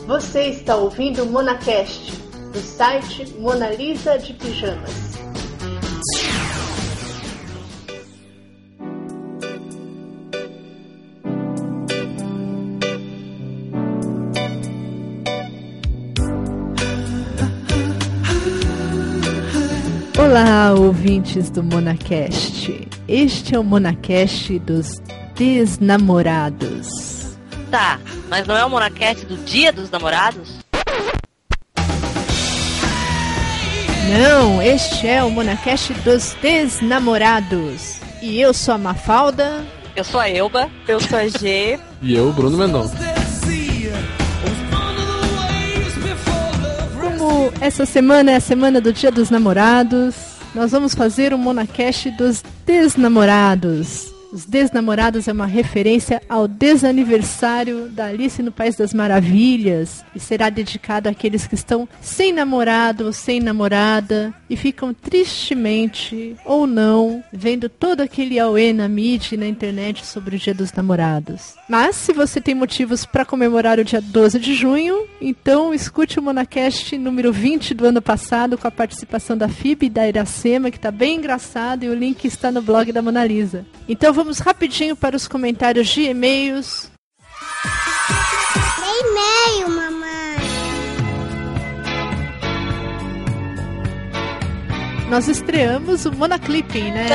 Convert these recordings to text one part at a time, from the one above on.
Você está ouvindo o MonaCast, do site Mona Lisa de Pijamas. Olá, ouvintes do MonaCast. Este é o MonaCast dos Desnamorados. Tá, mas não é o MonaCast do Dia dos Namorados? Não, este é o MonaCast dos Desnamorados. E eu sou a Mafalda. Eu sou a Elba. Eu sou a G. E eu, Bruno Mendonça. Como essa semana é a semana do Dia dos Namorados, nós vamos fazer um MonaCast dos Desnamorados. Os Desnamorados é uma referência ao desaniversário da Alice no País das Maravilhas e será dedicado àqueles que estão sem namorado ou sem namorada e ficam tristemente, ou não, vendo todo aquele auê na mídia e na internet sobre o Dia dos Namorados. Mas, se você tem motivos para comemorar o dia 12 de junho, então escute o MonaCast número 20 do ano passado com a participação da Phoebe e da Iracema, que está bem engraçado, e o link está no blog da Mona Lisa. Então vamos rapidinho para os comentários de e-mails. E-mail, mamãe. Nós estreamos o Monaclipping, né?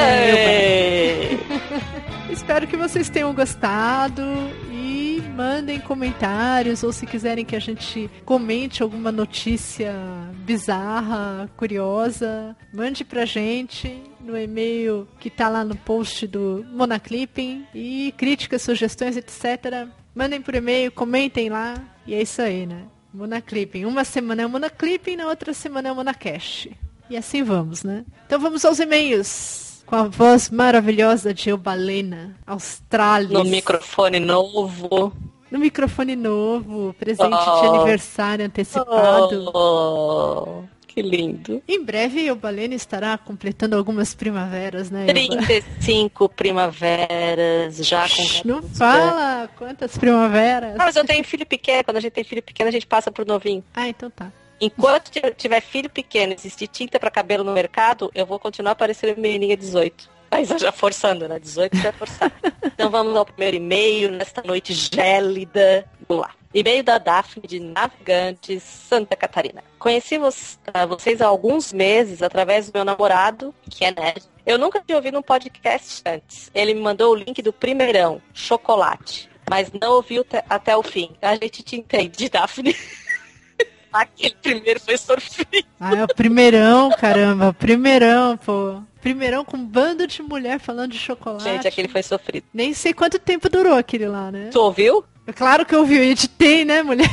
Espero que vocês tenham gostado e mandem comentários, ou se quiserem que a gente comente alguma notícia bizarra, curiosa, mande pra gente no e-mail que tá lá no post do Monaclipping, e críticas, sugestões, etc. Mandem por e-mail, comentem lá, e é isso aí, né? Monaclipping. Uma semana é o Monaclipping, na outra semana é o Monacast. E assim vamos, né? Então vamos aos e-mails. Com a voz maravilhosa de Eubalena, Australis. No microfone novo. No microfone novo, presente de aniversário antecipado. Que lindo. Em breve, Eubalena estará completando algumas primaveras, né, Elba? 35 primaveras, já com... Não fala quantas primaveras. Ah, mas eu tenho filho pequeno, quando a gente tem filho pequeno, a gente passa pro novinho. Ah, então tá. Enquanto tiver filho pequeno e existir tinta pra cabelo no mercado, eu vou continuar parecendo menininha 18. Mas já forçando, né? 18 já é forçar. Então vamos ao primeiro e-mail, nesta noite gélida. Vamos lá. E-mail da Daphne, de Navegantes, Santa Catarina. Conheci vocês há alguns meses através do meu namorado, que é nerd. Eu nunca tinha ouvido um podcast antes. Ele me mandou o link do primeirão, Chocolate, mas não ouviu até o fim. A gente te entende, Daphne. Aquele primeiro foi sofrido. Ah, é o primeirão, caramba. Primeirão, pô. Primeirão com um bando de mulher falando de chocolate. Gente, aquele foi sofrido. Nem sei quanto tempo durou aquele lá, né? Tu ouviu? Claro que eu ouvi, eu editei, né, mulher?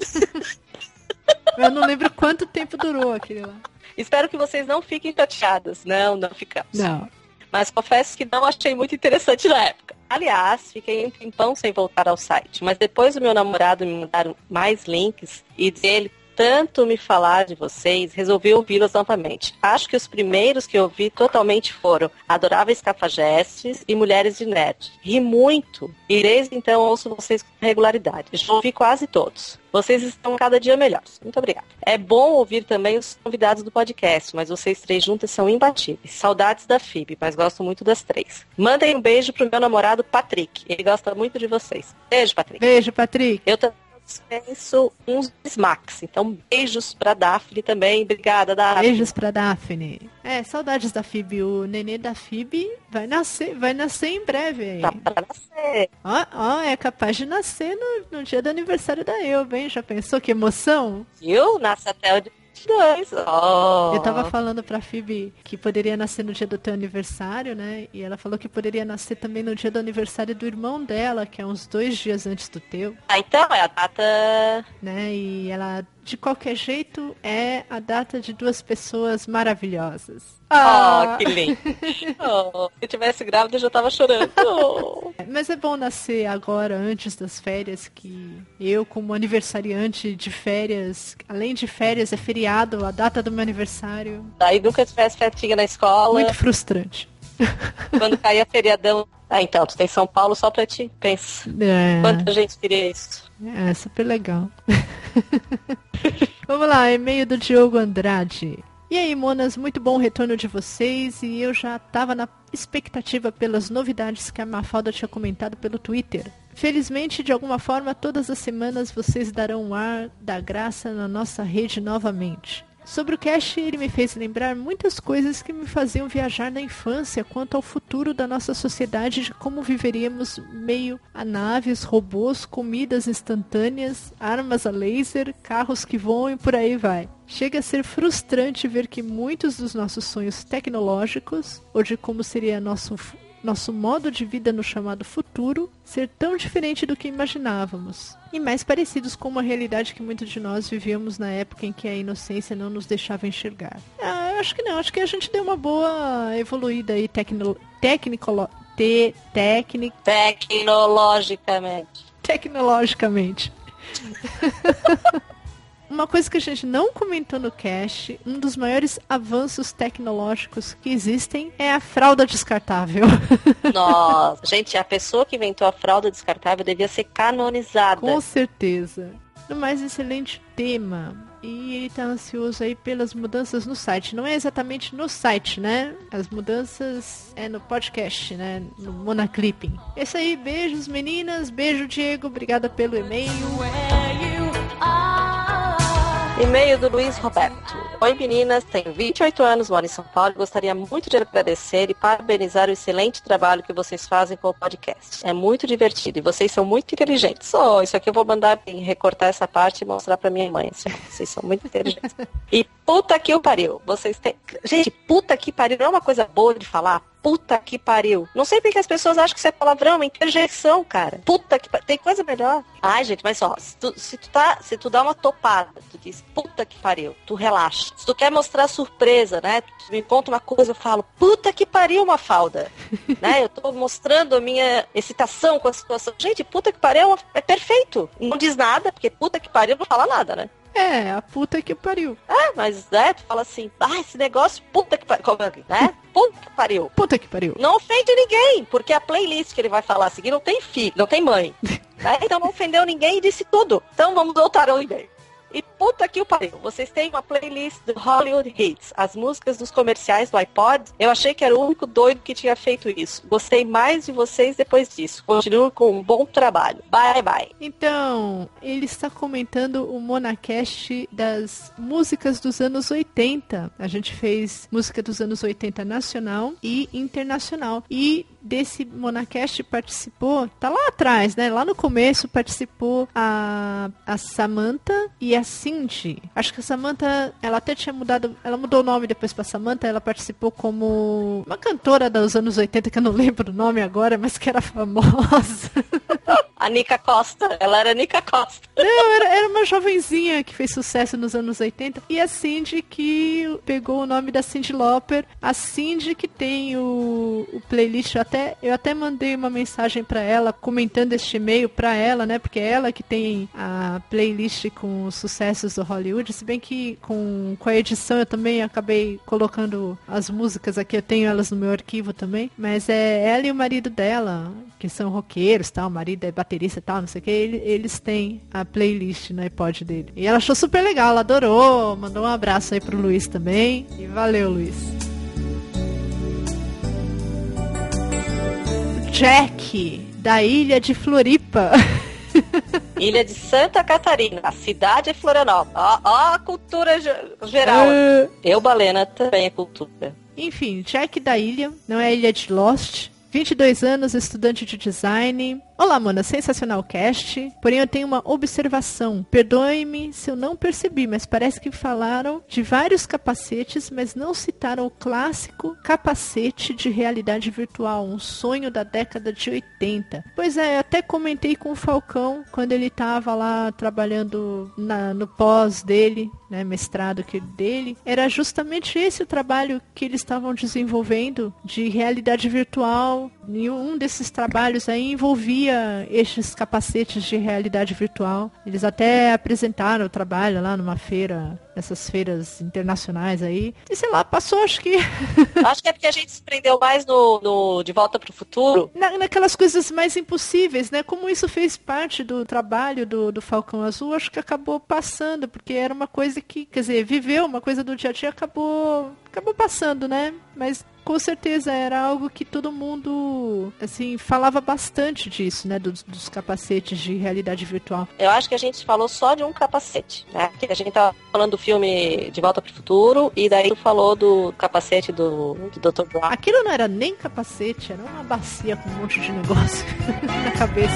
Eu não lembro quanto tempo durou aquele lá. Espero que vocês não fiquem chateadas. Não ficamos. Não. Mas confesso que não achei muito interessante na época. Aliás, fiquei um tempão sem voltar ao site. Mas depois o meu namorado me mandaram mais links e dele tanto me falar de vocês, resolvi ouvi-los novamente. Acho que os primeiros que eu ouvi totalmente foram Adoráveis Cafajestes e Mulheres de Nerd. Ri muito e desde então ouço vocês com regularidade. Já ouvi quase todos. Vocês estão cada dia melhores. Muito obrigada. É bom ouvir também os convidados do podcast, mas vocês três juntas são imbatíveis. Saudades da Phoebe, mas gosto muito das três. Mandem um beijo pro meu namorado Patrick. Ele gosta muito de vocês. Beijo, Patrick. Beijo, Patrick. Eu também dispenso uns smacks. Então, beijos pra Daphne também. Obrigada, Daphne. Beijos pra Daphne. Saudades da Phoebe. O nenê da Phoebe vai nascer em breve aí. Tá pra nascer. Ó, é capaz de nascer no dia do aniversário da Elba, hein? Já pensou que emoção? Viu? Nasce até o dia 22. Oh. Eu tava falando pra Phoebe que poderia nascer no dia do teu aniversário, né? E ela falou que poderia nascer também no dia do aniversário do irmão dela, que é uns 2 dias antes do teu. Ah, então é a data... Né? E ela, de qualquer jeito, é a data de 2 pessoas maravilhosas. Oh, que lindo. Oh, se eu tivesse grávida, eu já tava chorando. Oh. Mas é bom nascer agora, antes das férias, que eu, como aniversariante de férias, além de férias, é feriado, a data do meu aniversário. Aí nunca tivesse festinha na escola. Muito frustrante. Quando caía feriadão. Ah, então, tu tem São Paulo só pra ti. Pensa. Quanta gente queria isso. É super legal. Vamos lá, e-mail do Diogo Andrade. E aí, monas, muito bom o retorno de vocês, e eu já estava na expectativa pelas novidades que a Mafalda tinha comentado pelo Twitter. Felizmente, de alguma forma, todas as semanas vocês darão um ar da graça na nossa rede novamente. Sobre o cast, ele me fez lembrar muitas coisas que me faziam viajar na infância quanto ao futuro da nossa sociedade, de como viveríamos meio a naves, robôs, comidas instantâneas, armas a laser, carros que voam e por aí vai. Chega a ser frustrante ver que muitos dos nossos sonhos tecnológicos, ou de como seria nosso modo de vida no chamado futuro, ser tão diferente do que imaginávamos, e mais parecidos com uma realidade que muitos de nós vivíamos na época em que a inocência não nos deixava enxergar. Eu acho que não, acho que a gente deu uma boa evoluída aí tecnologicamente. Uma coisa que a gente não comentou no cast, um dos maiores avanços tecnológicos que existem é a fralda descartável. Nossa, gente, a pessoa que inventou a fralda descartável devia ser canonizada. Com certeza. No mais, excelente tema. E ele tá ansioso aí pelas mudanças no site. Não é exatamente no site, né? As mudanças é no podcast, né? No Monaclipping. É isso aí, beijos meninas, beijo Diego, obrigada pelo e-mail. E-mail do Luiz Roberto. Oi meninas, tenho 28 anos, moro em São Paulo e gostaria muito de agradecer e parabenizar o excelente trabalho que vocês fazem com o podcast. É muito divertido e vocês são muito inteligentes. Isso aqui eu vou mandar recortar essa parte e mostrar pra minha mãe. Assim. Vocês são muito inteligentes. E puta que o pariu. Vocês têm... Gente, puta que pariu não é uma coisa boa de falar? Puta que pariu. Não sei porque as pessoas acham que isso é palavrão, é uma interjeição, cara. Puta que pariu. Tem coisa melhor. Ai, gente, mas só, se tu dá uma topada, tu diz, puta que pariu, tu relaxa. Se tu quer mostrar surpresa, né, tu me conta uma coisa, eu falo, puta que pariu, Mafalda. Né, eu tô mostrando a minha excitação com a situação. Gente, puta que pariu é perfeito. Não diz nada, porque puta que pariu não fala nada, né? É, a puta que pariu. Mas tu fala assim, esse negócio, puta que pariu, né? Puta que pariu. Puta que pariu. Não ofende ninguém, porque a playlist que ele vai falar a seguir não tem filho, não tem mãe. Né? Então não ofendeu ninguém e disse tudo. Então vamos voltar ao e-mail. E puta que o pariu, vocês têm uma playlist do Hollywood Hits, as músicas dos comerciais do iPod. Eu achei que era o único doido que tinha feito isso. Gostei mais de vocês depois disso. Continuo com um bom trabalho. Bye, bye. Então, ele está comentando o Monacast das músicas dos anos 80. A gente fez música dos anos 80 nacional e internacional. E desse Monacast participou, tá lá atrás, né? Lá no começo participou a Samantha e a Cindy. Acho que a Samantha, ela até tinha mudado, ela mudou o nome depois pra Samantha, ela participou como uma cantora dos anos 80, que eu não lembro o nome agora, mas que era famosa. A Nica Costa, ela era Nica Costa. Não, era uma jovenzinha que fez sucesso nos anos 80. E a Cindy, que pegou o nome da Cyndi Lauper. A Cindy, que tem o playlist, eu até mandei uma mensagem pra ela, comentando este e-mail pra ela, né? Porque é ela que tem a playlist com os sucessos do Hollywood. Se bem que com a edição eu também acabei colocando as músicas aqui, eu tenho elas no meu arquivo também. Mas é ela e o marido dela, que são roqueiros, tal, o marido é baterista e tal, não sei o que, eles têm a playlist no iPod dele. E ela achou super legal, ela adorou, mandou um abraço aí pro Luiz também, e valeu, Luiz. Jack, da ilha de Floripa. Ilha de Santa Catarina, a cidade é Florianópolis. Ó a cultura geral. Eu, Balena, também é cultura. Enfim, Jack da ilha, não é a ilha de Lost. 22 anos, estudante de design. Olá, mana, sensacional cast. Porém, eu tenho uma observação. Perdoe-me se eu não percebi, mas parece que falaram de vários capacetes, mas não citaram o clássico capacete de realidade virtual, um sonho da década de 80. Pois é, eu até comentei com o Falcão quando ele estava lá trabalhando no pós dele, né, mestrado dele. Era justamente esse o trabalho que eles estavam desenvolvendo de realidade virtual. E um desses trabalhos aí envolvia havia estes capacetes de realidade virtual. Eles até apresentaram o trabalho lá numa feira, nessas feiras internacionais aí. E sei lá, passou, acho que... Acho que é porque a gente se prendeu mais no De Volta pro Futuro. Naquelas coisas mais impossíveis, né? Como isso fez parte do trabalho do Falcão Azul, acho que acabou passando, porque era uma coisa que, quer dizer, viveu uma coisa do dia a dia, acabou passando, né? Mas com certeza era algo que todo mundo, assim, falava bastante disso, né? Dos capacetes de realidade virtual. Eu acho que a gente falou só de um capacete, né? Porque a gente tava falando do filme De Volta pro Futuro e daí tu falou do capacete do Dr. Brown. Aquilo não era nem capacete, era uma bacia com um monte de negócio na cabeça.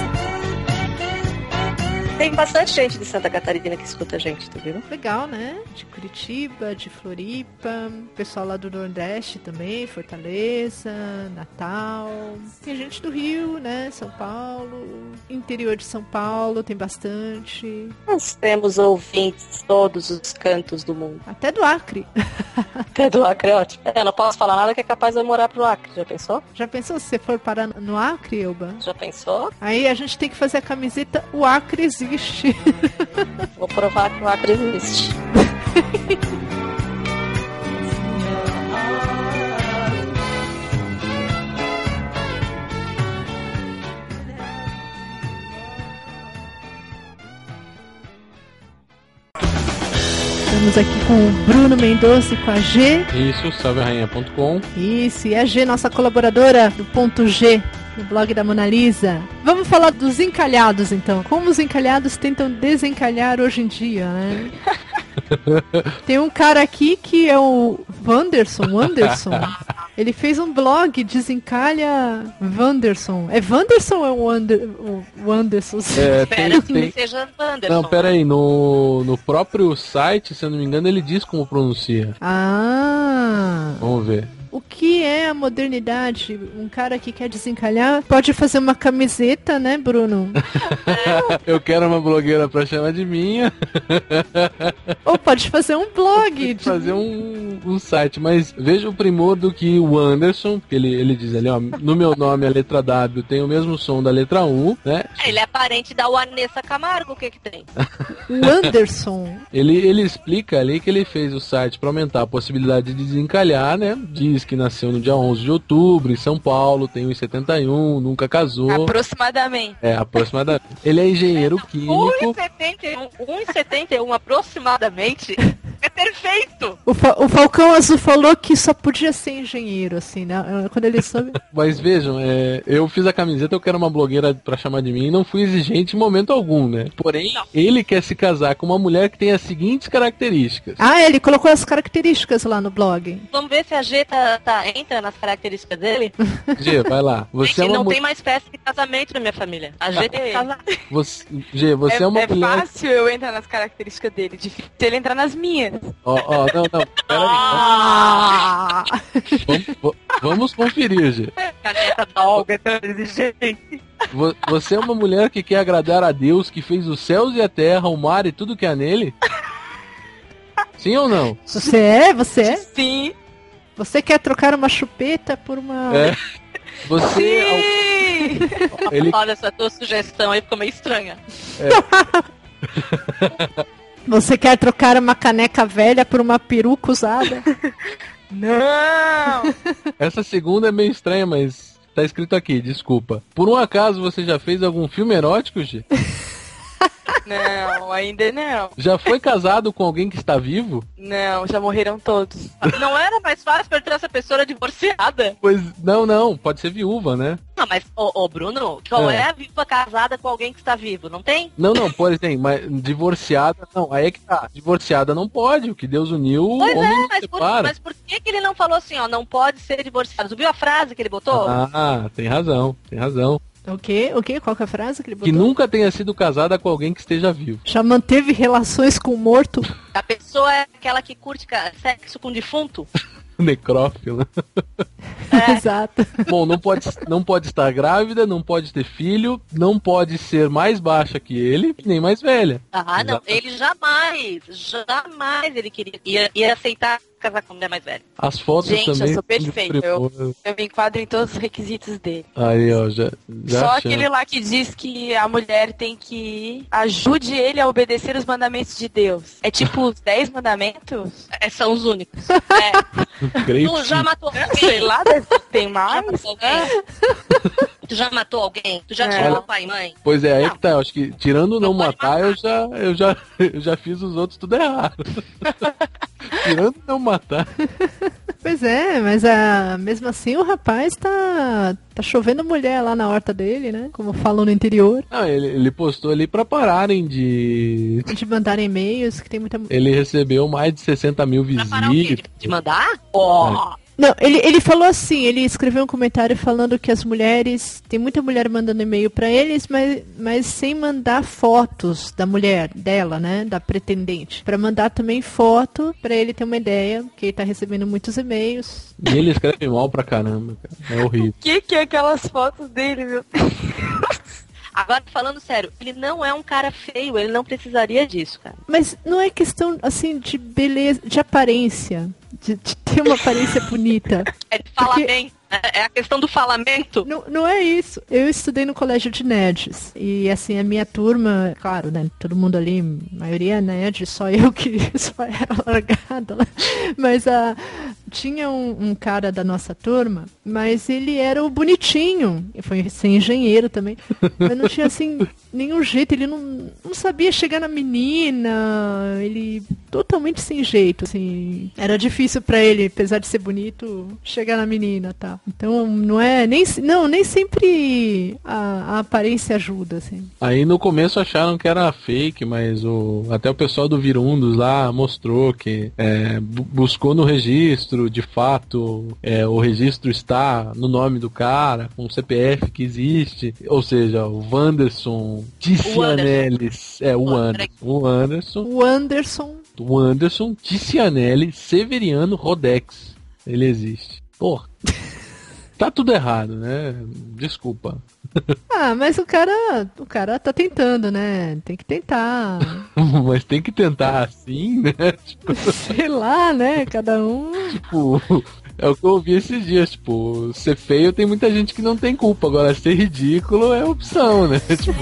Tem bastante gente de Santa Catarina que escuta a gente, tu viu? Legal, né? De Curitiba, de Floripa, pessoal lá do Nordeste também, Fortaleza, Natal. Tem gente do Rio, né? São Paulo, interior de São Paulo, tem bastante. Nós temos ouvintes todos os cantos do mundo. Até do Acre. Até do Acre, ótimo. Eu não posso falar nada que é capaz de eu morar pro Acre, já pensou? Já pensou se você for parar no Acre, Elba? Já pensou? Aí a gente tem que fazer a camiseta O Acre Existe. Vou provar que o Acre existe. Estamos aqui com o Bruno Mendonça e com a G. Isso, salverainha.com. Isso, e a G, nossa colaboradora do ponto G, no blog da Mona Lisa. Vamos falar dos encalhados, então. Como os encalhados tentam desencalhar hoje em dia, né? Tem um cara aqui que é o Wanderson. Ele fez um blog, Desencalha Wanderson. É Wanderson ou é o Wanderson? Espero que seja Wanderson. Não, pera aí, no próprio site, se eu não me engano, ele diz como pronuncia. Ah! Vamos ver. O que é a modernidade? Um cara que quer desencalhar pode fazer uma camiseta, né, Bruno? Eu quero uma blogueira pra chamar de minha. Ou pode fazer um blog. Fazer um site, mas veja o primor do que o Anderson, que ele diz ali, ó, no meu nome a letra W tem o mesmo som da letra U, né? Ele é parente da Vanessa Camargo, o que tem? O Anderson. Ele explica ali que ele fez o site para aumentar a possibilidade de desencalhar, né? Diz que nasceu no dia 11 de outubro, em São Paulo, tem 1,71, nunca casou. Aproximadamente. Aproximadamente. Ele é engenheiro químico. 1,71 aproximadamente é perfeito. O Falcão Azul falou que só podia ser engenheiro, assim, né? Quando ele soube. Mas vejam, eu fiz a camiseta, eu quero uma blogueira pra chamar de mim e não fui exigente em momento algum, né? Porém, ele quer se casar com uma mulher que tem as seguintes características. Ah, ele colocou as características lá no blog. Vamos ver se a G entra nas características dele. G, vai lá. Você não tem mais festa de casamento na minha família. A G tem que casar. G, você é uma mulher... É fácil eu entrar nas características dele, difícil ele entrar nas minhas. Não, peraí. Vamos conferir, G. Caneta da Olga é tão exigente. Você é uma mulher que quer agradar a Deus, que fez os céus e a terra, o mar e tudo que há nele? Sim ou não? Você é? Sim. Você quer trocar uma chupeta por uma... Você... Sim! Olha, essa tua sugestão aí ficou meio estranha. Você quer trocar uma caneca velha por uma peruca usada? Não! Essa segunda é meio estranha, mas tá escrito aqui, desculpa. Por um acaso você já fez algum filme erótico, G? Não, ainda não. Já foi casado com alguém que está vivo? Não, já morreram todos. Não era mais fácil pra ter essa pessoa divorciada? Pois, não, pode ser viúva, né? Não, mas, Bruno, qual é a viúva casada com alguém que está vivo? Não tem? Não, pode ter, mas divorciada, não, aí é que tá. Divorciada não pode, o que Deus uniu, pois homem não mas separa. Mas por que ele não falou assim, ó, não pode ser divorciado? Tu viu a frase que ele botou? Ah, tem razão. O quê? Qual que é a frase que ele botou? Que nunca tenha sido casada com alguém que esteja vivo. Já manteve relações com o morto? A pessoa é aquela que curte sexo com defunto? Necrófila. Exato. Bom, não pode estar grávida, não pode ter filho, não pode ser mais baixa que ele, nem mais velha. Ah, não, ele jamais ele ia aceitar casar com uma mulher mais velha. As fotos Gente, também. eu sou perfeito. Eu me enquadro em todos os requisitos dele. Aí, ó, já Só achando. aquele lá que diz que a mulher tem que ajude ele a obedecer os mandamentos de Deus. É tipo os 10 mandamentos? São os únicos. Creio Tu que já sim. matou alguém? Sei lá, tem Já mais. matou alguém? Tu já matou alguém? Tu já tirou pai e mãe? Pois é, aí Não. que tá. Eu acho que tirando não pode matar, eu já fiz os outros tudo errado. Tirando não matar. Pois é, mas mesmo assim o rapaz tá chovendo mulher lá na horta dele, né? Como falam no interior. Não, ele postou ali pra pararem de. De mandar e-mails, que tem muita... Ele recebeu mais de 60 mil Pra parar o quê? visitas. De mandar? Ó! Não, ele falou assim, ele escreveu um comentário falando que as mulheres, tem muita mulher mandando e-mail pra eles, mas sem mandar fotos da mulher, dela, né, da pretendente. Pra mandar também foto, pra ele ter uma ideia, que ele tá recebendo muitos e-mails. E ele escreve mal pra caramba, cara. É horrível. O que é aquelas fotos dele, meu Deus? Agora, falando sério, ele não é um cara feio, ele não precisaria disso, cara. Mas não é questão, assim, de beleza, de aparência, de ter uma aparência bonita. Ele fala Porque- bem. É a questão do falamento. Não é isso. Eu estudei no colégio de nerds. E assim, a minha turma, claro, né? Todo mundo ali, a maioria é nerd, só eu que só era largada lá. Mas tinha um cara da nossa turma, mas ele era o bonitinho. Foi ser engenheiro também. Mas não tinha assim nenhum jeito. Ele não sabia chegar na menina. Ele totalmente sem jeito, assim. Era difícil pra ele, apesar de ser bonito, chegar na menina, tá? Então não é nem sempre a aparência ajuda, assim. Aí no começo acharam que era fake, mas até o pessoal do Virundos lá mostrou que buscou no registro, de fato, o registro está no nome do cara, com o CPF que existe, ou seja, o Wanderson Ticianelli, o Anderson Ticianelli Severiano Rodex, ele existe. Porra. Tá tudo errado, né? Desculpa. Mas o cara tá tentando, né? Tem que tentar. Mas tem que tentar assim, né? Tipo, Sei lá, né? Cada um. tipo, é o que eu ouvi esses dias, tipo, ser feio tem muita gente que não tem culpa, agora ser ridículo é opção, né? Tipo,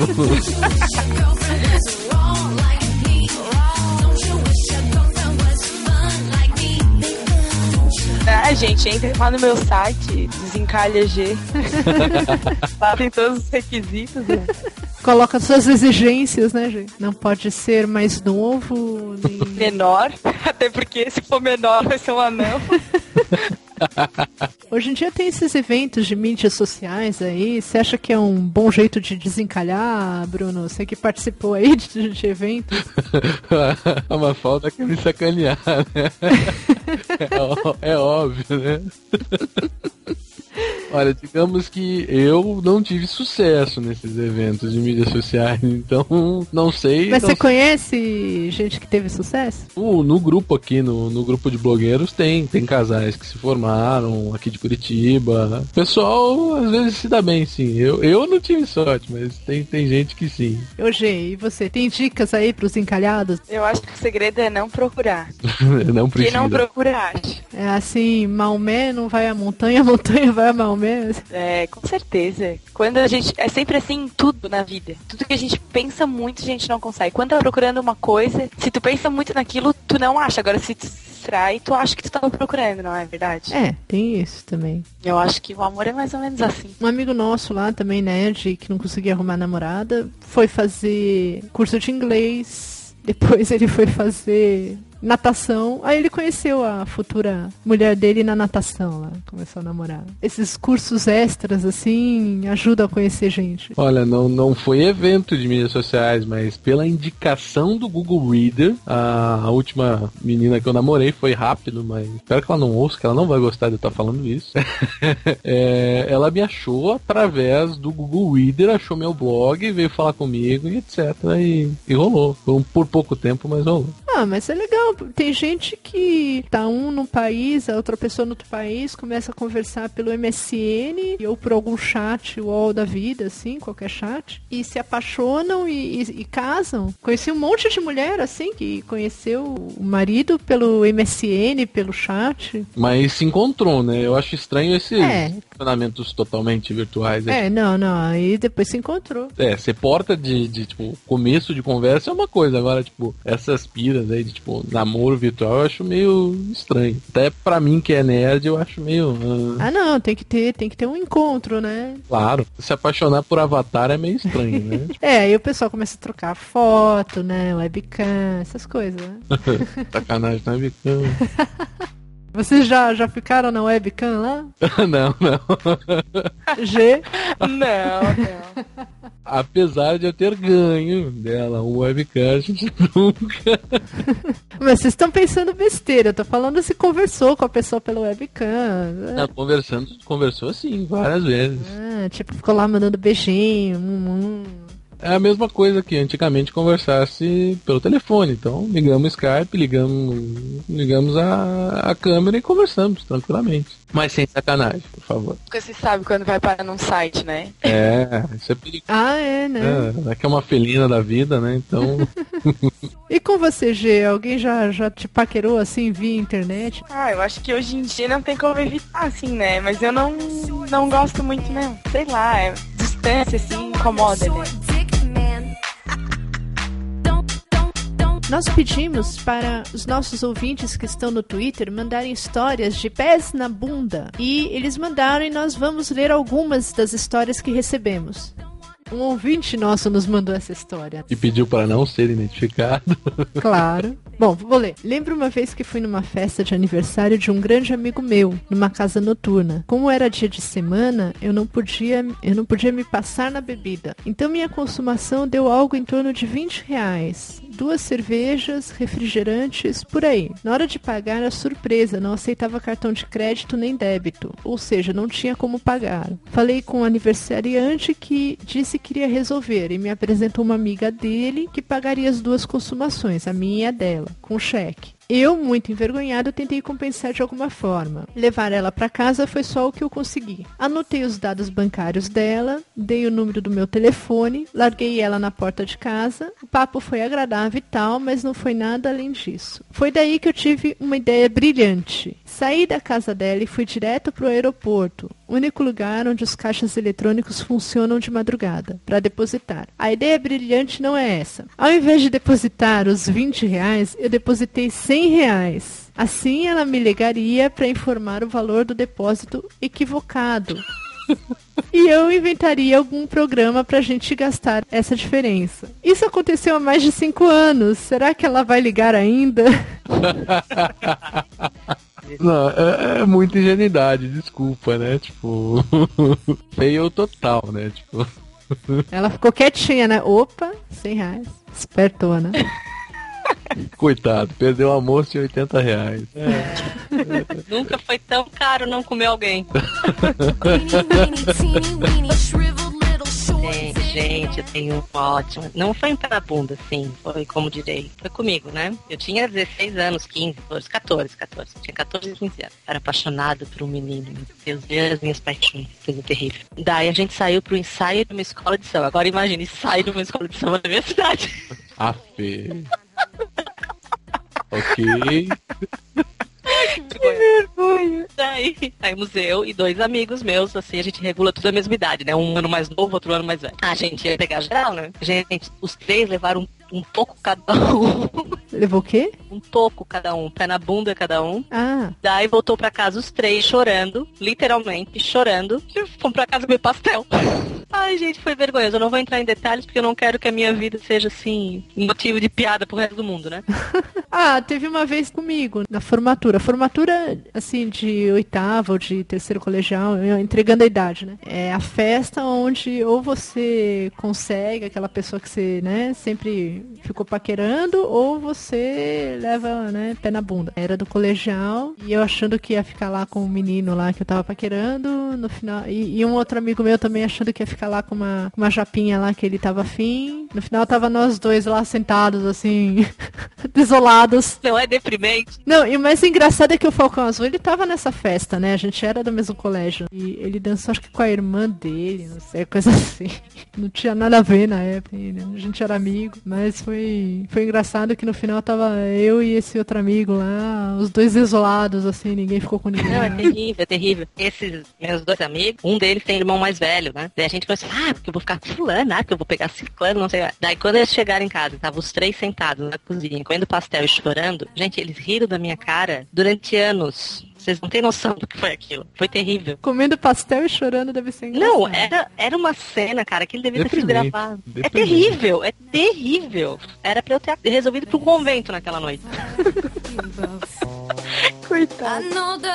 Gente, entra lá no meu site, Desencalha G. Lá tem todos os requisitos, né? Coloca suas exigências, né, gente? Não pode ser mais novo, nem... Menor, até porque se for menor vai ser um anão. Hoje em dia tem esses eventos de mídias sociais aí. Você acha que é um bom jeito de desencalhar, Bruno? Você que participou aí de eventos. a Mafalda quer me sacanear, né? É óbvio, né? Olha, digamos que eu não tive sucesso nesses eventos de mídias sociais, então não sei. Mas você conhece gente que teve sucesso? No grupo aqui, no grupo de blogueiros, tem casais que se formaram aqui de Curitiba. O pessoal às vezes se dá bem, sim. Eu não tive sorte, mas tem gente que sim. Ô, Gê, e você? Tem dicas aí pros encalhados? Eu acho que o segredo é não procurar. Não precisa. Quem não procura, acha. É assim, Maomé não vai à montanha, a montanha vai a Maomé. Com certeza. Quando a gente... É sempre assim em tudo na vida. Tudo que a gente pensa muito, a gente não consegue. Quando tá procurando uma coisa, se tu pensa muito naquilo, tu não acha. Agora, se tu se distrai, tu acha que tu tava procurando, não é verdade? Tem isso também. Eu acho que o amor é mais ou menos assim. Um amigo nosso lá, também nerd, que não conseguia arrumar namorada, foi fazer curso de inglês. Depois ele foi fazer natação. Aí ele conheceu a futura mulher dele na natação lá. Começou a namorar. Esses cursos extras, assim, ajudam a conhecer gente. Olha, não foi evento de mídias sociais, mas pela indicação do Google Reader, a última menina que eu namorei foi rápido, mas espero que ela não ouça, que ela não vai gostar de eu estar falando isso. Ela me achou através do Google Reader, achou meu blog, veio falar comigo e etc. E rolou. Por pouco tempo, mas rolou. Ah, mas é legal. Tem gente que tá um num país, a outra pessoa no outro país, começa a conversar pelo MSN ou por algum chat, UOL da vida, assim, qualquer chat, e se apaixonam e casam. Conheci um monte de mulher, assim, que conheceu o marido pelo MSN, pelo chat. Mas se encontrou, né? Eu acho estranho esses relacionamentos totalmente virtuais. Não, aí depois se encontrou. Você porta de, tipo, começo de conversa é uma coisa, agora, tipo, essas piras aí de, tipo, namoro virtual eu acho meio estranho. Até pra mim que é nerd, eu acho meio... não, tem que ter um encontro, né? Claro, se apaixonar por Avatar é meio estranho, né? Aí o pessoal começa a trocar foto, né, webcam, essas coisas, né? Sacanagem na webcam. Vocês já ficaram na webcam lá? Não. G? Não. Apesar de eu ter ganho dela um webcam, a gente nunca... Mas vocês estão pensando besteira, eu tô falando se conversou com a pessoa pela webcam. Não, conversou sim, várias vezes. Tipo, ficou lá mandando beijinho. É a mesma coisa que antigamente conversasse pelo telefone. Então, ligamos o Skype, ligamos a câmera e conversamos tranquilamente. Mas sem sacanagem, por favor. Porque você sabe quando vai parar num site, né? Isso é perigoso. Né? É que é uma felina da vida, né? Então... E com você, G? Alguém já te paquerou assim via internet? Eu acho que hoje em dia não tem como evitar, assim, né? Mas eu não gosto muito, não. Sei lá, distância, assim, incomoda, né? Nós pedimos para os nossos ouvintes que estão no Twitter mandarem histórias de pés na bunda. E eles mandaram e nós vamos ler algumas das histórias que recebemos. Um ouvinte nosso nos mandou essa história. E pediu para não ser identificado. Claro. Bom, vou ler. Lembro uma vez que fui numa festa de aniversário de um grande amigo meu, numa casa noturna. Como era dia de semana, eu não podia me passar na bebida. Então minha consumação deu algo em torno de R$20. 2 cervejas, refrigerantes, por aí. Na hora de pagar, a surpresa, não aceitava cartão de crédito nem débito. Ou seja, não tinha como pagar. Falei com o aniversariante que disse que iria resolver e me apresentou uma amiga dele que pagaria as 2 consumações, a minha e a dela, com cheque. Eu, muito envergonhado, tentei compensar de alguma forma. Levar ela para casa foi só o que eu consegui. Anotei os dados bancários dela, dei o número do meu telefone, larguei ela na porta de casa. O papo foi agradável e tal, mas não foi nada além disso. Foi daí que eu tive uma ideia brilhante. Saí da casa dela e fui direto para o aeroporto, único lugar onde os caixas eletrônicos funcionam de madrugada, para depositar. A ideia brilhante não é essa. Ao invés de depositar os R$20, eu depositei R$100. Assim, ela me ligaria para informar o valor do depósito equivocado. E eu inventaria algum programa pra gente gastar essa diferença. Isso aconteceu há mais de 5 anos. Será que ela vai ligar ainda? Não, é muita ingenuidade, desculpa, né? Tipo, feio total, né? Tipo... Ela ficou quietinha, né? Opa, R$100. Espertona. Coitado, perdeu a moça de R$80. Nunca foi tão caro não comer alguém. Gente, eu tenho um ótimo. Não foi um pé na bunda, sim. Foi, como direi, foi comigo, né? Eu tinha 16 anos, 15, 14. Tinha 14 e 15 anos. Era apaixonado por um menino. Meu Deus, as minhas paixões. Coisa terrível. Daí a gente saiu pro ensaio de uma escola de samba. Agora imagine, ensaio de uma escola de samba da minha cidade. Fê. Ok. Que vergonha. Daí saímos eu e 2 amigos meus, assim, a gente regula tudo a mesma idade, né? Um ano mais novo, outro ano mais velho. A gente ia pegar geral, né? Gente, os 3 levaram um toco cada um. Levou o quê? Um toco cada um, pé na bunda cada um. Ah. Daí voltou pra casa os 3 chorando, literalmente chorando. E fomos pra casa comer pastel. Ai, gente, foi vergonhoso. Eu não vou entrar em detalhes porque eu não quero que a minha vida seja, assim, motivo de piada pro resto do mundo, né? Teve uma vez comigo, na formatura. Formatura, assim, de 8º ou de 3º colegial, entregando a idade, né? É a festa onde ou você consegue aquela pessoa que você, né, sempre ficou paquerando, ou você leva, né, pé na bunda. Era do colegial, e eu achando que ia ficar lá com o menino lá que eu tava paquerando, no final... E um outro amigo meu também achando que ia ficar ficar lá com uma japinha lá que ele tava afim. No final tava nós dois lá sentados, assim, desolados. Não é deprimente? Não, e o mais engraçado é que o Falcão Azul, ele tava nessa festa, né? A gente era do mesmo colégio. E ele dançou, acho que com a irmã dele, não sei, coisa assim. Não tinha nada a ver na época, né? A gente era amigo. Mas foi engraçado que no final tava eu e esse outro amigo lá, os dois isolados, assim, ninguém ficou com ninguém. Não, é terrível, é terrível. Esses meus dois amigos, um deles tem irmão mais velho, né? Daí a gente começou, porque eu vou ficar com fulano, porque eu vou pegar ciclano, não sei lá. Daí quando eles chegaram em casa, estavam os três sentados na cozinha, comendo pastel e chorando, gente, eles riram da minha cara durante anos. Vocês não têm noção do que foi aquilo. Foi terrível. Comendo pastel e chorando deve ser engraçado. Não, era uma cena, cara, que ele devia ter sido gravado. É terrível, é terrível. Era pra eu ter resolvido pro convento naquela noite. Coitado.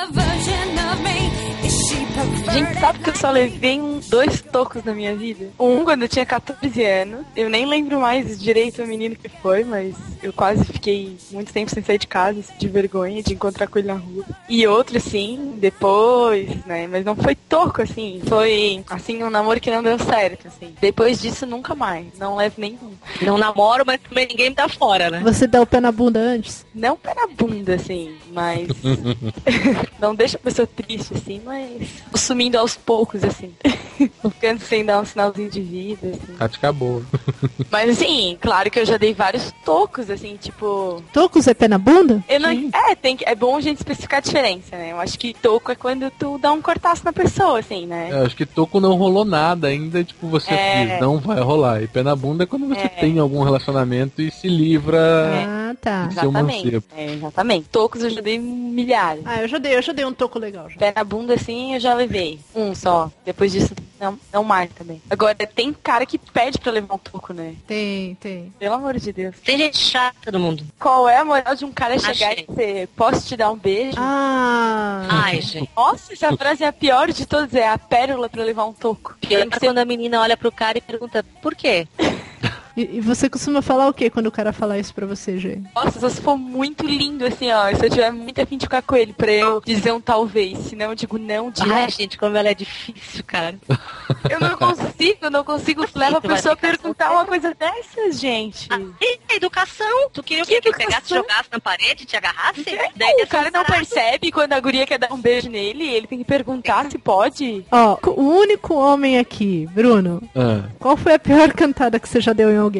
Gente, sabe que eu só levei dois tocos na minha vida? Um quando eu tinha 14 anos. Eu nem lembro mais direito o menino que foi, mas eu quase fiquei muito tempo sem sair de casa, de vergonha de encontrar com ele na rua. E outro, assim, depois, né? Mas não foi toco, assim. Foi, assim, um namoro que não deu certo, assim. Depois disso, nunca mais. Não levo nenhum. Não namoro, mas também ninguém me dá fora, né? Você dá o pé na bunda antes? Não pé na bunda, assim, mas... não deixa a pessoa triste, assim, mas... sumindo aos poucos, assim. Ficando sem dar um sinalzinho de vida, assim. Tática boa. Mas, assim, claro que eu já dei vários tocos, assim, tipo... Tocos é pé na bunda? Eu não... É bom a gente especificar a diferença, né? Eu acho que toco é quando tu dá um cortaço na pessoa, assim, né? Eu acho que toco não rolou nada ainda, tipo, você diz, não vai rolar. E pé na bunda é quando você tem algum relacionamento e se livra... Ah, tá. Exatamente. Exatamente. Tocos eu já dei milhares. Ah, eu já dei um toco legal. Já. Pé na bunda, assim, eu já levei. Um só. Depois disso, não mais também. Agora, tem cara que pede pra levar um toco, né? Tem. Pelo amor de Deus. Tem gente chata no mundo. Qual é a moral de um cara chegar e dizer, posso te dar um beijo? Ai, gente. Nossa, essa frase é a pior de todas, é a pérola pra levar um toco. Pior que quando a menina olha pro cara e pergunta, por quê? E você costuma falar o que quando o cara fala isso pra você, Gê? Nossa, só se for muito lindo, assim, ó. Se eu tiver muito afim de ficar com ele, pra eu dizer um talvez. Senão eu digo não direto. Ai, gente, como ela é difícil, cara. Eu não consigo levar a pessoa a perguntar uma coisa dessas, gente. Educação. Tu queria que ele pegasse, jogasse na parede e te agarrasse? Daí o cara não percebe quando a guria quer dar um beijo nele, ele tem que perguntar se pode. Ó, o único homem aqui, Bruno, qual foi a pior cantada que você já deu em alguém?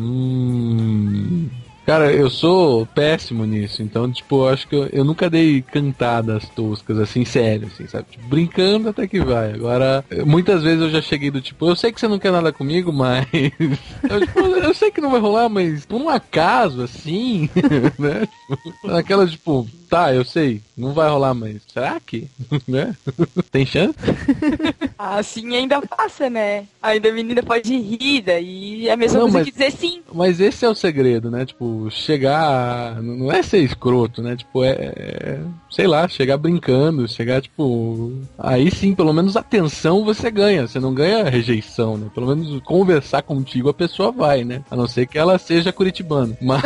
Cara, eu sou péssimo nisso, então, tipo, eu acho que eu nunca dei cantadas toscas, assim, sério, assim, sabe? Tipo, brincando até que vai. Agora, muitas vezes eu já cheguei do tipo, eu sei que você não quer nada comigo, mas... eu sei que não vai rolar, mas por um acaso, assim, né? Aquela, tipo, tá, eu sei, não vai rolar, mas será que? Né? Tem chance? Assim ainda passa, né? Ainda a menina pode rir, daí é a mesma coisa que dizer sim. Mas esse é o segredo, né? Tipo, chegar... Não é ser escroto, né? Tipo, sei lá, chegar brincando, chegar, tipo... Aí sim, pelo menos atenção você ganha. Você não ganha rejeição, né? Pelo menos conversar contigo a pessoa vai, né? A não ser que ela seja curitibana. Mas...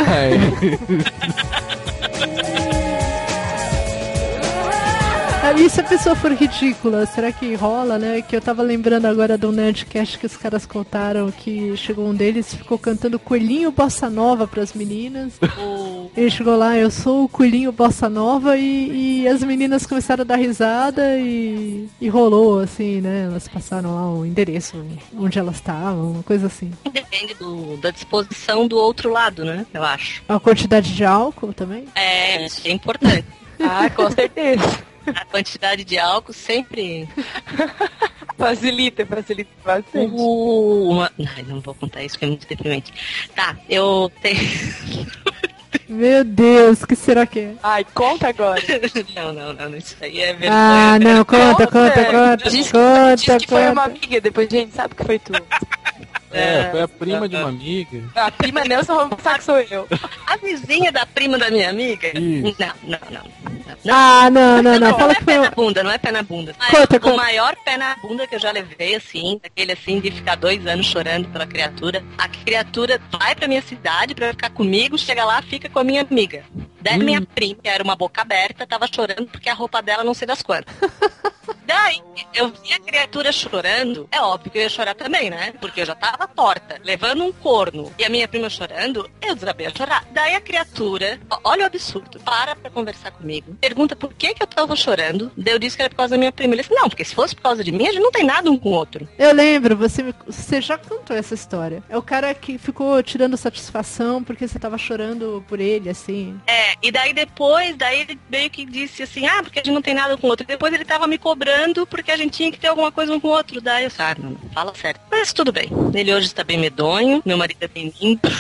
E se a pessoa for ridícula, será que rola, né? Que eu tava lembrando agora do Nerdcast que os caras contaram que chegou um deles e ficou cantando Coelhinho Bossa Nova pras meninas. Ele chegou lá, eu sou o Coelhinho Bossa Nova e as meninas começaram a dar risada e rolou, assim, né? Elas passaram lá o endereço onde elas estavam, uma coisa assim. Depende da disposição do outro lado, né? Eu acho. A quantidade de álcool também? Isso é importante. Com certeza. A quantidade de álcool sempre facilita bastante. Ai, não vou contar isso, que é muito deprimente. Tá, eu tenho... Meu Deus, que será que é? Ai, conta agora. Não, isso aí é vergonha. Ah, não, conta. Diz que foi uma amiga, depois a gente sabe que foi tu. Foi a prima de uma amiga. A prima não, só vou pensar que sou eu. A vizinha da prima da minha amiga? Isso. Não. Não. Fala que pé na bunda, não é pé na bunda. Conta. O maior pé na bunda que eu já levei, assim, aquele assim de ficar 2 anos chorando pela criatura. A criatura vai pra minha cidade pra ficar comigo, chega lá, fica com a minha amiga. Daí minha prima, que era uma boca aberta, tava chorando porque a roupa dela não sei das quantas. Daí, eu vi a criatura chorando, é óbvio que eu ia chorar também, né? Porque eu já tava torta, levando um corno, e a minha prima chorando, eu desabei a chorar. Daí a criatura, olha o absurdo, para pra conversar comigo, pergunta por que eu tava chorando, daí eu disse que era por causa da minha prima. Ele disse, não, porque se fosse por causa de mim, a gente não tem nada um com o outro. Eu lembro, você já contou essa história. É o cara que ficou tirando satisfação porque você tava chorando por ele, assim. E daí depois, ele meio que disse assim, porque a gente não tem nada um com o outro. E depois ele tava me cobrando porque a gente tinha que ter alguma coisa um com o outro. Daí eu disse, não, fala sério. Mas tudo bem. Ele hoje está bem medonho, meu marido é bem limpo.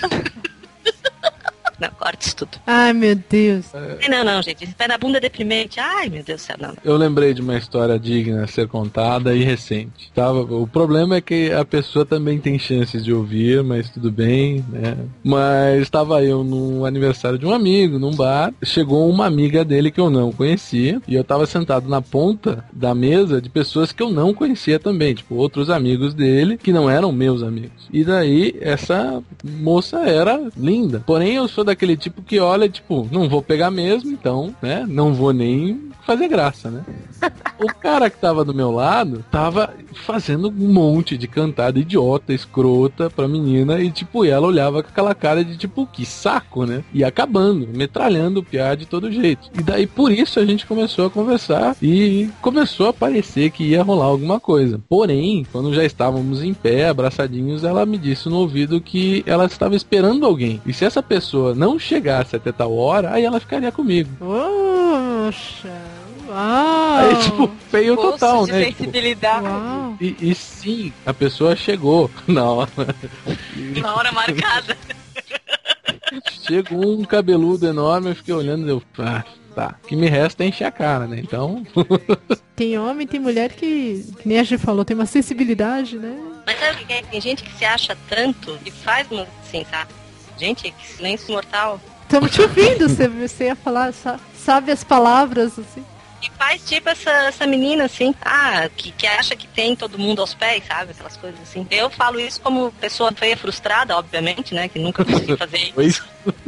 Não, corta isso tudo. Ai, meu Deus. Não, gente. Esse pé na bunda é deprimente. Ai, meu Deus do céu, não. Eu lembrei de uma história digna a ser contada e recente. O problema é que a pessoa também tem chances de ouvir, mas tudo bem, né? Mas estava eu no aniversário de um amigo, num bar. Chegou uma amiga dele que eu não conhecia. E eu estava sentado na ponta da mesa de pessoas que eu não conhecia também. Tipo, outros amigos dele que não eram meus amigos. E daí, essa moça era linda. Porém, eu sou daquele tipo que olha, tipo, não vou pegar mesmo, então, né, não vou nem fazer graça, né? O cara que tava do meu lado tava fazendo um monte de cantada idiota, escrota pra menina e, tipo, ela olhava com aquela cara de, tipo, que saco, né? E acabando, metralhando o piá de todo jeito. E daí, por isso, a gente começou a conversar e começou a parecer que ia rolar alguma coisa. Porém, quando já estávamos em pé, abraçadinhos, ela me disse no ouvido que ela estava esperando alguém. E se essa pessoa não chegasse até tal hora, aí ela ficaria comigo. Poxa, uau. Aí, tipo, feio total, de né? sensibilidade. Tipo, e sim, a pessoa chegou na hora. Na hora marcada. Chegou um cabeludo enorme, eu fiquei olhando e eu... tá. O que me resta é encher a cara, né? Então... Tem homem, tem mulher que nem a gente falou, tem uma sensibilidade, né? Mas sabe o que é? Tem gente que se acha tanto e faz assim, sabe? Gente, que silêncio mortal. Estamos te ouvindo, você ia falar, sabe as palavras, assim. E faz tipo essa menina, assim, que acha que tem todo mundo aos pés, sabe? Aquelas coisas assim. Eu falo isso como pessoa feia frustrada, obviamente, né? Que nunca consegui fazer isso.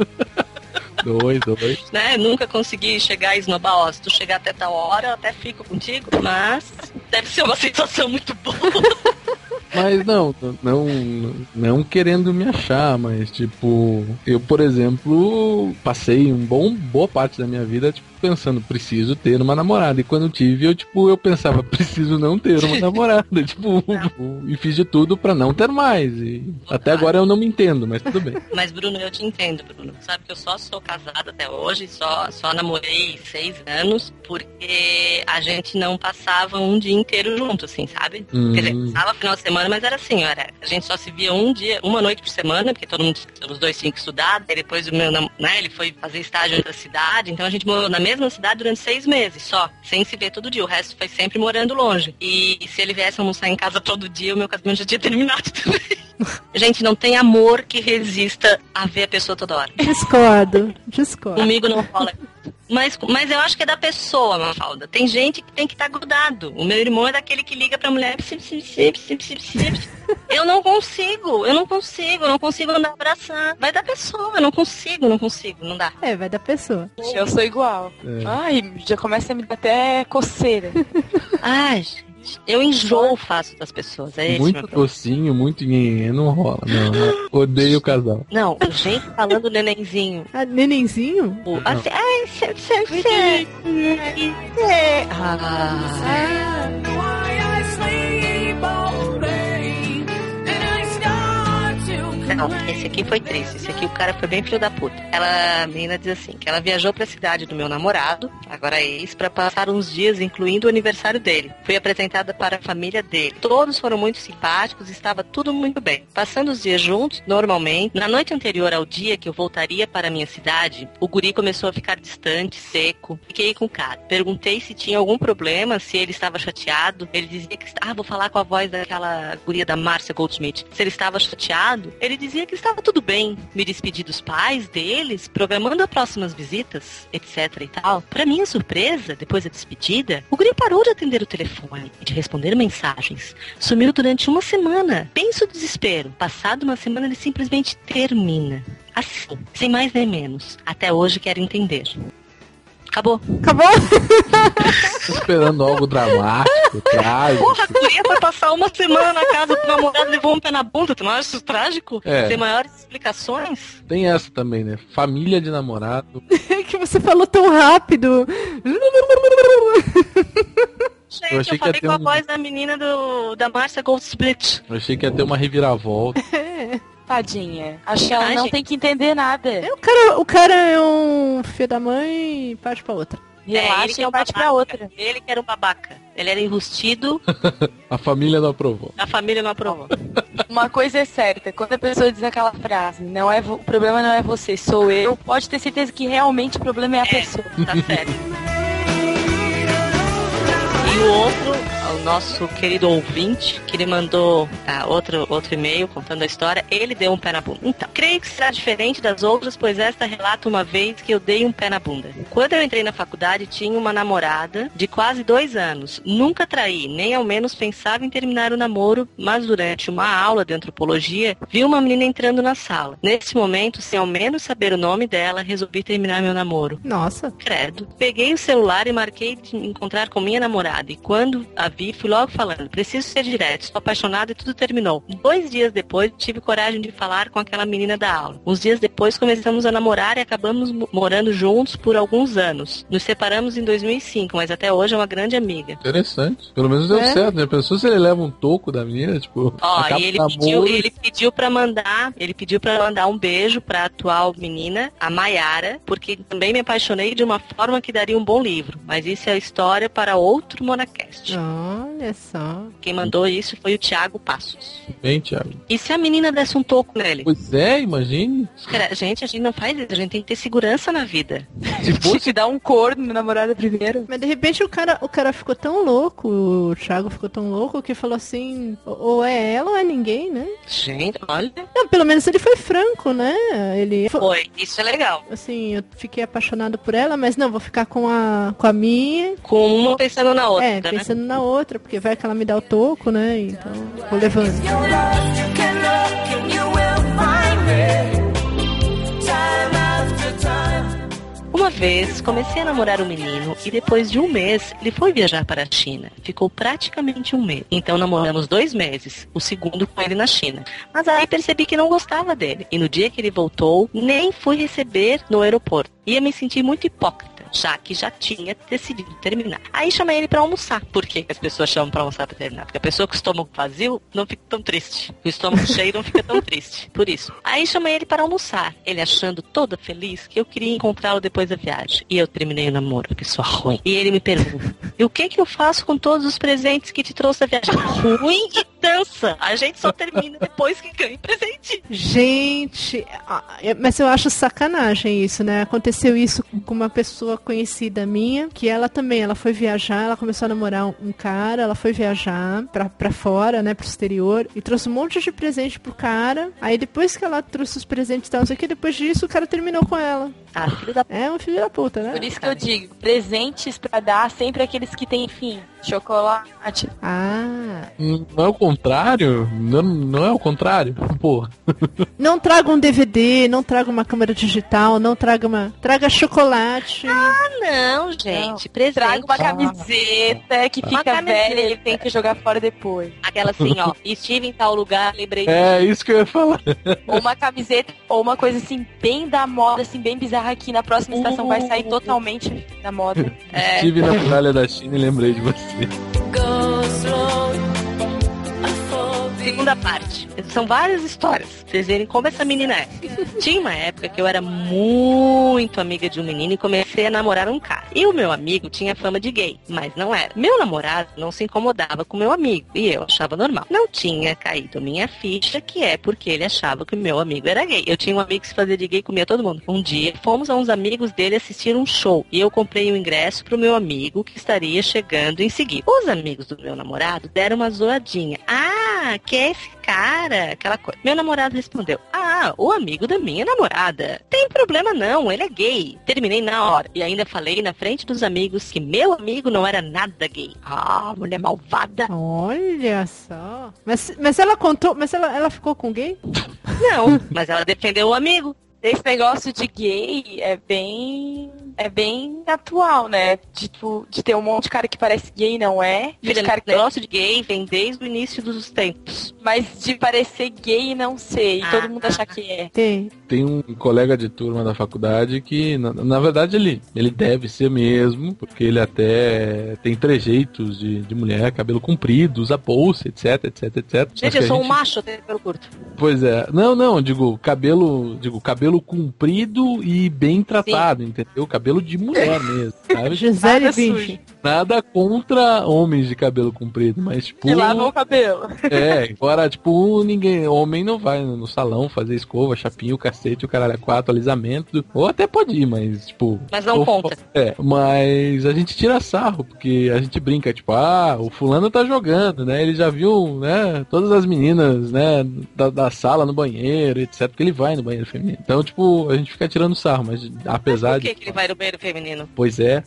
Dois. Né? Nunca consegui chegar e esnobar, se tu chegar até tal hora, eu até fico contigo, mas deve ser uma sensação muito boa. Mas não querendo me achar, mas tipo, eu, por exemplo, passei boa parte da minha vida, tipo, pensando, preciso ter uma namorada. E quando tive, eu pensava, preciso não ter uma namorada. Tipo, e fiz de tudo pra não ter mais. E até agora eu não me entendo, mas tudo bem. Mas, Bruno, eu te entendo, Bruno. Sabe que eu só sou casada até hoje, só namorei 6 anos, porque a gente não passava um dia inteiro junto, assim, sabe? Quer dizer, passava final de semana, mas era assim, a gente só se via uma noite por semana, porque os dois tinham que estudar, aí depois o meu, né, ele foi fazer estágio em outra cidade, então a gente morou na mesma cidade durante 6 meses só, sem se ver todo dia, o resto foi sempre morando longe. E se ele viesse almoçar em casa todo dia, o meu casamento já tinha terminado também. Gente, não tem amor que resista a ver a pessoa toda hora. Discordo. Comigo não rola. Mas eu acho que é da pessoa, Mafalda. Tem gente que tem que estar grudado. O meu irmão é daquele que liga pra mulher. Eu não consigo andar abraçar. Vai da pessoa, eu não consigo, não dá. Vai da pessoa. Eu sou igual. Ai, já começa a me dar até coceira. Ai, eu enjoo fácil das pessoas. É muito docinho, muito nhenhen, não rola. Não. Odeio o casal. Não, gente falando nenenzinho. Nenenzinho? Assim, Não, esse aqui foi triste. Esse aqui o cara foi bem filho da puta. A menina diz assim, que ela viajou pra cidade do meu namorado, agora ex, pra passar uns dias, incluindo o aniversário dele. Fui apresentada para a família dele. Todos foram muito simpáticos e estava tudo muito bem. Passando os dias juntos, normalmente, na noite anterior ao dia que eu voltaria para a minha cidade, o guri começou a ficar distante, seco. Fiquei com o cara. Perguntei se tinha algum problema, se ele estava chateado. Ele dizia que... vou falar com a voz daquela guria da Márcia Goldschmidt. Se ele estava chateado, ele dizia que estava tudo bem. Me despedi dos pais deles, programando as próximas visitas, etc e tal. Para minha surpresa, depois da despedida, o guri parou de atender o telefone e de responder mensagens. Sumiu durante uma semana. Pensa o desespero. Passado uma semana, ele simplesmente termina. Assim, sem mais nem menos. Até hoje quero entender. Acabou. Acabou? Tô esperando algo dramático, trágico. Porra, a guria foi passar uma semana na casa do namorado e levou um pé na bunda. Tu não acha isso trágico? É. Sem maiores explicações? Tem essa também, né? Família de namorado. É que você falou tão rápido. Gente, Eu eu, achei que ia falei ter com a um- voz da menina da Márcia Goldsplit. Eu achei que ia ter uma reviravolta. Tadinha. Acho que ela Ai, não gente. tem que entender nada. O cara é um filho da mãe e parte pra outra. ele Relaxa que é e um parte pra babaca. outra. Ele que era um babaca. Ele era enrustido, A família não aprovou. a família não aprovou. Uma coisa é certa, quando a pessoa diz aquela frase, o problema não é você, sou eu, pode ter certeza que realmente o problema é a pessoa. Tá certo. E o outro, o nosso querido ouvinte, que ele mandou outro e-mail contando a história, ele deu um pé na bunda. Então, creio que será diferente das outras, pois esta relata uma vez que eu dei um pé na bunda. Quando eu entrei na faculdade, tinha uma namorada de quase 2 anos. Nunca traí, nem ao menos pensava em terminar o namoro, mas durante uma aula de antropologia, vi uma menina entrando na sala. Nesse momento, sem ao menos saber o nome dela, resolvi terminar meu namoro. Nossa. Credo. Peguei o celular e marquei de encontrar com minha namorada. E quando a vi, fui logo falando, preciso ser direto, estou apaixonada e tudo terminou. 2 dias depois, tive coragem de falar com aquela menina da aula. Uns dias depois, começamos a namorar e acabamos morando juntos por alguns anos. Nos separamos em 2005, mas até hoje é uma grande amiga. Interessante. Pelo menos deu certo, né? Pensou se ele leva um toco da menina, tipo... Ó, acaba e o namoro ele pediu pra mandar um beijo pra atual menina, a Maiara, porque também me apaixonei de uma forma que daria um bom livro. Mas isso é a história para outro Monacast. Olha só. Quem mandou isso foi o Thiago Passos. Bem, Thiago. E se a menina desse um toco nele? Pois é, imagine. Gente, a gente não faz isso, a gente tem que ter segurança na vida. Se fosse... Se dá um corno no namorado primeiro. Mas de repente o cara ficou tão louco, o Thiago ficou tão louco que falou assim, ou é ela ou é ninguém, né? Gente, olha. Não, pelo menos ele foi franco, né? Ele Foi, isso é legal. assim, eu fiquei apaixonado por ela, mas não, vou ficar com a minha. Com uma pensando na outra, né? Pensando na outra, porque vai que ela me dá o toco, né? Então, vou levando. Uma vez, comecei a namorar um menino e depois de um mês, ele foi viajar para a China. Ficou praticamente um mês. Então namoramos 2 meses, o segundo com ele na China. Mas aí percebi que não gostava dele. E no dia que ele voltou, nem fui receber no aeroporto. Ia me sentir muito hipócrita, já que já tinha decidido terminar. Aí chamei ele pra almoçar. Por que as pessoas chamam pra almoçar pra terminar? Porque a pessoa com o estômago vazio não fica tão triste. O estômago cheio não fica tão triste. Por isso. Aí chamei ele para almoçar. Ele achando toda feliz que eu queria encontrá-lo depois da viagem. E eu terminei o namoro, pessoa ruim. E ele me pergunta, e o que eu faço com todos os presentes que te trouxe da viagem? Ruim e dança. A gente só termina depois que ganha presente. Gente, mas eu acho sacanagem isso, né? Aconteceu isso com uma pessoa conhecida minha, que ela foi viajar, ela começou a namorar um cara, ela foi viajar pra fora, né, pro exterior, e trouxe um monte de presente pro cara. Aí depois que ela trouxe os presentes e tal, não sei o que, depois disso o cara terminou com ela. Ah, filho da... É um filho da puta, né? Por isso que eu digo, presentes pra dar sempre aqueles que têm fim. Chocolate. Ah. Não é o contrário? Não é o contrário? Pô. Não traga um DVD, não traga uma câmera digital, não traga traga chocolate. Ah, não, gente. Presente. Traga uma camiseta que Uma fica camiseta. velha e ele tem que jogar fora depois. Aquela assim, ó. Estive em tal lugar, lembrei de... É isso que eu ia falar. Ou uma camiseta, ou uma coisa assim, bem da moda, assim, bem bizarra, que na próxima estação vai sair totalmente da moda. Estive na muralha da China e lembrei de você. Segunda parte. São várias histórias. Vocês verem como essa menina é. Tinha uma época que eu era muito amiga de um menino e comecei a namorar um cara. E o meu amigo tinha fama de gay, mas não era. Meu namorado não se incomodava com meu amigo e eu achava normal. Não tinha caído minha ficha, que é porque ele achava que o meu amigo era gay. Eu tinha um amigo que se fazia de gay e comia todo mundo. Um dia, fomos a uns amigos dele assistir um show e eu comprei um ingresso pro meu amigo que estaria chegando em seguida. Os amigos do meu namorado deram uma zoadinha. Ah, que é esse cara? Aquela coisa. Meu namorado respondeu, o amigo da minha namorada. Tem problema não, ele é gay. Terminei na hora. E ainda falei na frente dos amigos que meu amigo não era nada gay. Ah, mulher malvada. Olha só. Mas ela contou, mas ela ficou com gay? Não, mas ela defendeu o amigo. Esse negócio de gay é bem é bem atual, né? Tipo, de ter um monte de cara que parece gay e não é. Filha, Cara o negócio de gay vem desde o início dos tempos. mas de parecer gay e não ser. E todo mundo achar que é. Tem um colega de turma da faculdade que, na verdade, ele deve ser mesmo, porque ele até tem trejeitos de mulher, cabelo comprido, usa bolsa, etc, etc, etc. Gente, eu sou um macho, eu tenho cabelo curto. Pois é. Não, digo cabelo comprido e bem tratado, entendeu? Cabelo de mulher mesmo, sabe? Gisele Bündchen. Nada contra homens de cabelo comprido, mas tipo... Que lavam o cabelo. Agora, tipo, homem não vai no salão fazer escova, chapinha, o cacete, o caralho, 4, alisamento, ou até pode ir, mas tipo... Mas não conta. Mas a gente tira sarro, porque a gente brinca, tipo, o fulano tá jogando, né, ele já viu, né, todas as meninas, né, da sala no banheiro, etc, porque ele vai no banheiro feminino. Então, tipo, a gente fica tirando sarro, mas apesar Por que ele vai no banheiro feminino? Pois é.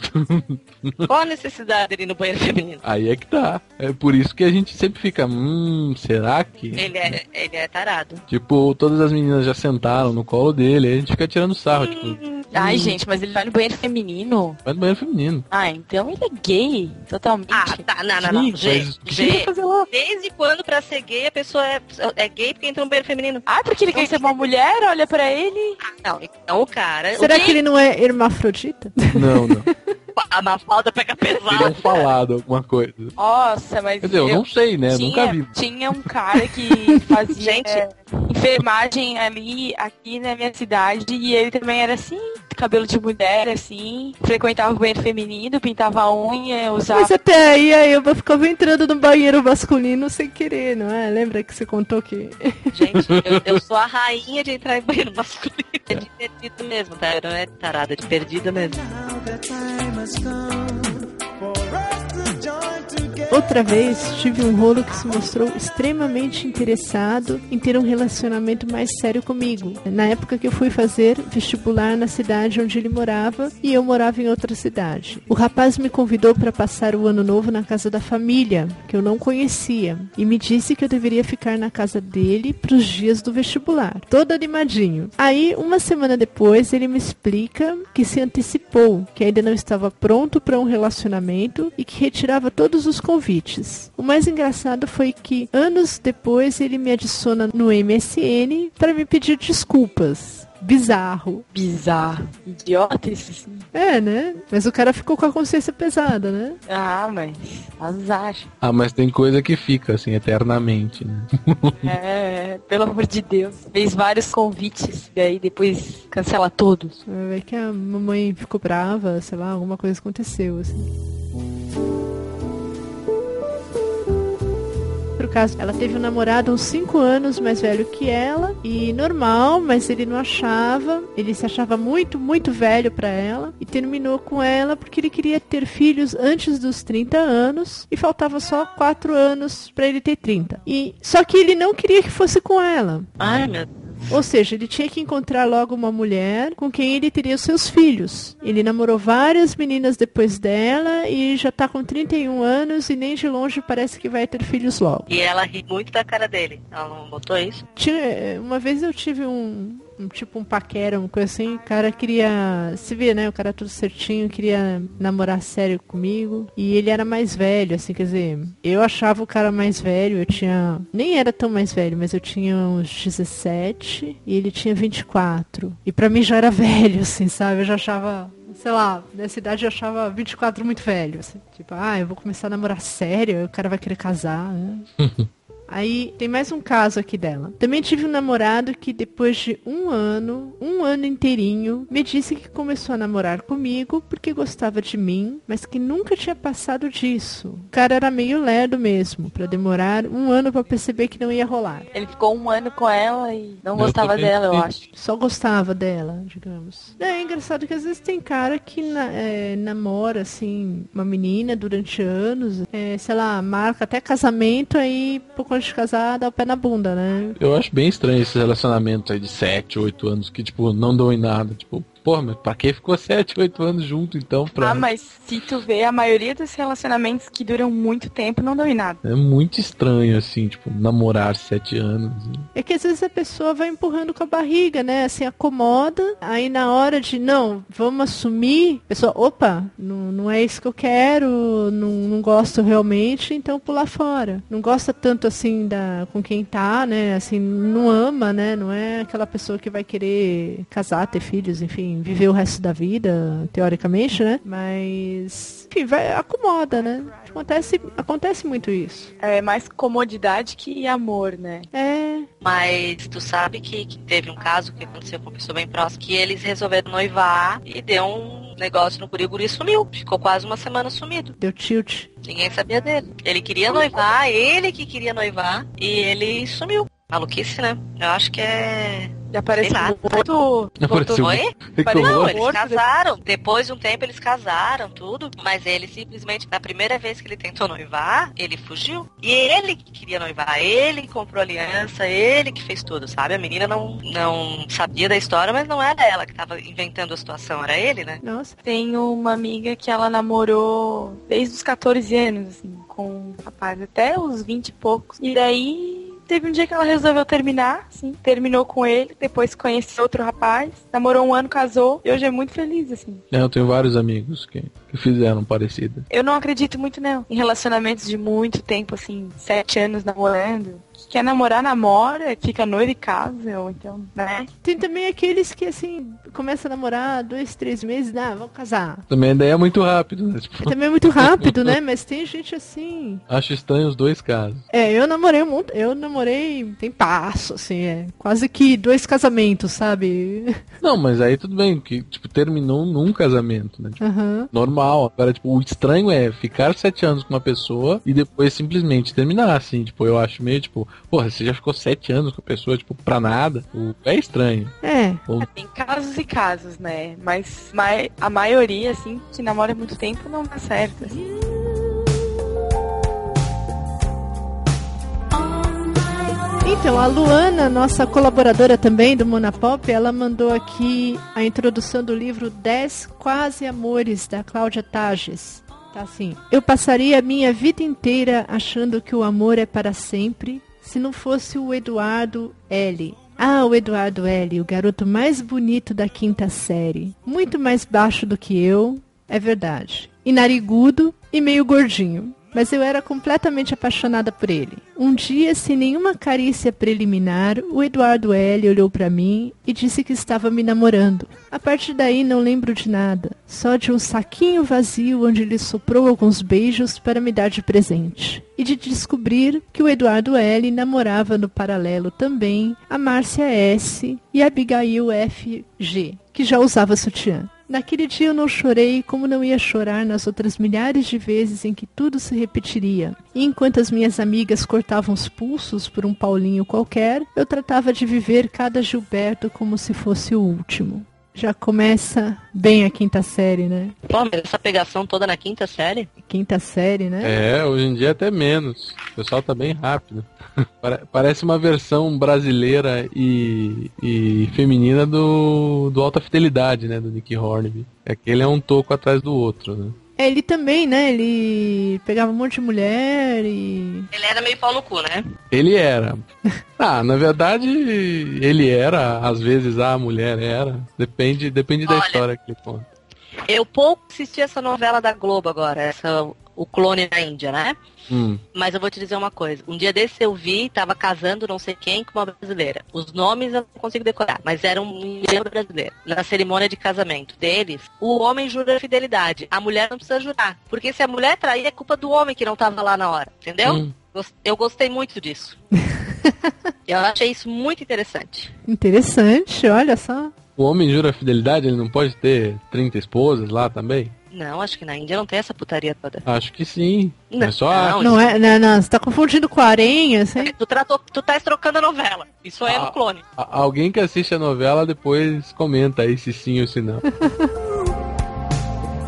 Qual a necessidade dele ir no banheiro feminino? Aí é que tá. É por isso que a gente sempre fica, será que... Ele é tarado. Tipo, todas as meninas já sentaram no colo dele, aí a gente fica tirando sarro, tipo... Ai, gente, mas ele vai no banheiro feminino? Vai no banheiro feminino. Então ele é gay, totalmente. Tá, não. Sim, mas o que ele vai fazer lá? Desde quando pra ser gay a pessoa é gay porque entra no banheiro feminino? Porque ele quer ser uma mulher, olha pra ele. Não, então o cara... Será que ele não é hermafrodita? Não. A Mafalda pega Teriam pesado. falado alguma coisa. Nossa, mas... Quer dizer, eu não sei, né? Nunca vi. Tinha um cara que fazia Gente. enfermagem aqui na minha cidade, e ele também era assim, cabelo de mulher, assim, frequentava o banheiro feminino, pintava a unha, usava... Mas até aí eu ficava entrando no banheiro masculino sem querer, não é? Lembra que você contou que... Gente, eu sou a rainha de entrar em banheiro masculino. É de perdido mesmo, tá? Não é tarada, é de perdida mesmo. Outra vez, tive um rolo que se mostrou extremamente interessado em ter um relacionamento mais sério comigo. Na época que eu fui fazer vestibular na cidade onde ele morava e eu morava em outra cidade. O rapaz me convidou para passar o ano novo na casa da família, que eu não conhecia, e me disse que eu deveria ficar na casa dele para os dias do vestibular. Todo animadinho. Aí, uma semana depois, ele me explica que se antecipou, que ainda não estava pronto para um relacionamento e que retirava todos os convites. O mais engraçado foi que anos depois ele me adiciona no MSN para me pedir desculpas. Bizarro. Idiota isso sim. Né? Mas o cara ficou com a consciência pesada, né? Mas azar. Mas tem coisa que fica, assim, eternamente, né? Pelo amor de Deus. Fez vários convites e aí depois cancela todos. É que a mamãe ficou brava, sei lá, alguma coisa aconteceu, assim. Por caso, ela teve um namorado uns 5 anos mais velho que ela, e normal, mas ele não achava, ele se achava muito, muito velho pra ela, e terminou com ela porque ele queria ter filhos antes dos 30 anos, e faltava só 4 anos pra ele ter 30. Só que ele não queria que fosse com ela. Ai, meu Deus. Ou seja, ele tinha que encontrar logo uma mulher com quem ele teria os seus filhos. Ele namorou várias meninas depois dela e já tá com 31 anos e nem de longe parece que vai ter filhos logo. E ela ri muito da cara dele. Ela não botou isso? Uma vez eu tive um paquera, uma coisa assim, o cara queria, se vê, né, o cara tudo certinho, queria namorar sério comigo, e ele era mais velho, assim, quer dizer, eu achava o cara mais velho, nem era tão mais velho, mas eu tinha uns 17, e ele tinha 24, e pra mim já era velho, assim, sabe, eu já achava... Sei lá, nessa idade eu achava 24 muito velho, assim. Tipo, eu vou começar a namorar sério, o cara vai querer casar, né? Aí tem mais um caso aqui dela. Também tive um namorado que depois de um ano inteirinho, me disse que começou a namorar comigo porque gostava de mim, mas que nunca tinha passado disso. O cara era meio lerdo mesmo, pra demorar um ano pra perceber que não ia rolar. Ele ficou um ano com ela e não gostava dela, eu acho. Só gostava dela, digamos. É engraçado que às vezes tem cara que namora, assim, uma menina durante anos, sei lá, marca até casamento, aí por conta de casar, dá o pé na bunda, né? Eu acho bem estranho esses relacionamentos aí de 7, 8 anos que, tipo, não dão em nada. Tipo, porra, mas pra que ficou 7, 8 anos junto, então? Ah, mas se tu vê, a maioria dos relacionamentos que duram muito tempo não dão em nada. É muito estranho, assim, tipo, namorar 7 anos. É que às vezes a pessoa vai empurrando com a barriga, né? Assim, acomoda, aí na hora de, não, vamos assumir, a pessoa, opa, não é isso que eu quero, não gosto realmente, então pular fora. Não gosta tanto, assim, com quem tá, né? Assim, não ama, né? Não é aquela pessoa que vai querer casar, ter filhos, enfim, viver o resto da vida, teoricamente, né? Mas, enfim, acomoda, né? Acontece muito isso. É mais comodidade que amor, né? É. Mas tu sabe que teve um caso que aconteceu com uma pessoa bem próxima, que eles resolveram noivar e deu um negócio no guri, o guri sumiu. Ficou quase uma semana sumido. Deu tilt. Ninguém sabia dele. Ele queria noivar, ele que queria noivar, e ele sumiu. Maluquice, né? Eu acho que é... Já parece muito... Apareceu Foi? Não, eles casaram. Depois de um tempo eles casaram, tudo. Mas ele simplesmente, na primeira vez que ele tentou noivar, ele fugiu. E ele que queria noivar, ele que comprou aliança, ele que fez tudo, sabe? A menina não sabia da história, mas não era ela que tava inventando a situação, era ele, né? Nossa. Tem uma amiga que ela namorou desde os 14 anos, assim, com um rapaz até os 20 e poucos. E daí... Teve um dia que ela resolveu terminar, sim, terminou com ele, depois conheceu outro rapaz, namorou um ano, casou, e hoje é muito feliz, assim. Eu tenho vários amigos que fizeram parecido. Eu não acredito muito, não, em relacionamentos de muito tempo, assim, 7 anos namorando. Quer namorar, namora, fica noiva e casa, ou então, né? Tem também aqueles que, assim, começam a namorar 2, 3 meses, vamos casar. Também daí é muito rápido, né? Tipo... Também é muito rápido, né? Mas tem gente assim... Acho estranho os dois casos. Eu namorei tem passo, assim, quase que 2 casamentos, sabe? Não, mas aí tudo bem, que, tipo, terminou num casamento, né? Tipo, normal. Agora, tipo, o estranho é ficar 7 anos com uma pessoa e depois simplesmente terminar, assim, tipo, eu acho meio, tipo, porra, você já ficou 7 anos com a pessoa, tipo, pra nada. É estranho. Tem casos e casos, né? Mas a maioria, assim, que namora há muito tempo não dá certo, assim. Então, a Luana, nossa colaboradora também do Monapop, ela mandou aqui a introdução do livro 10 Quase Amores, da Cláudia Tages. Tá assim: eu passaria a minha vida inteira achando que o amor é para sempre, se não fosse o Eduardo L. Ah, o Eduardo L., o garoto mais bonito da 5ª série. Muito mais baixo do que eu, é verdade. E narigudo e meio gordinho. Mas eu era completamente apaixonada por ele. Um dia, sem nenhuma carícia preliminar, o Eduardo L. olhou para mim e disse que estava me namorando. A partir daí não lembro de nada, só de um saquinho vazio onde ele soprou alguns beijos para me dar de presente. E de descobrir que o Eduardo L. namorava no paralelo também a Márcia S. e a Abigail F.G., que já usava sutiã. Naquele dia eu não chorei como não ia chorar nas outras milhares de vezes em que tudo se repetiria. E enquanto as minhas amigas cortavam os pulsos por um Paulinho qualquer, eu tratava de viver cada Gilberto como se fosse o último. Já começa bem a 5ª série, né? Pô, mas essa pegação toda na 5ª série? 5ª série, né? Hoje em dia até menos. O pessoal tá bem rápido. Parece uma versão brasileira e feminina do Alta Fidelidade, né? Do Nick Hornby. Aquele é um toco atrás do outro, né? Ele também, né? Ele pegava um monte de mulher e... Ele era meio pau no cu, né? Ele era. Na verdade, ele era. Às vezes a mulher era. Depende da história que ele conta. Eu pouco assisti essa novela da Globo agora, o Clone da Índia, né? Mas eu vou te dizer uma coisa. Um dia desse eu vi, tava casando não sei quem com uma brasileira. Os nomes eu não consigo decorar, mas era um mineiro brasileiro. Na cerimônia de casamento deles, o homem jura fidelidade. A mulher não precisa jurar. Porque se a mulher trair, é culpa do homem que não tava lá na hora. Entendeu? Eu gostei muito disso. Eu achei isso muito interessante. Interessante, olha só. O homem jura fidelidade, ele não pode ter 30 esposas lá também? Não, acho que na Índia não tem essa putaria toda. Acho que sim. Não, é só não, você tá confundindo com a aranha, assim? Tu tá trocando a novela. Isso aí é no Clone. Alguém que assiste a novela depois comenta aí se sim ou se não.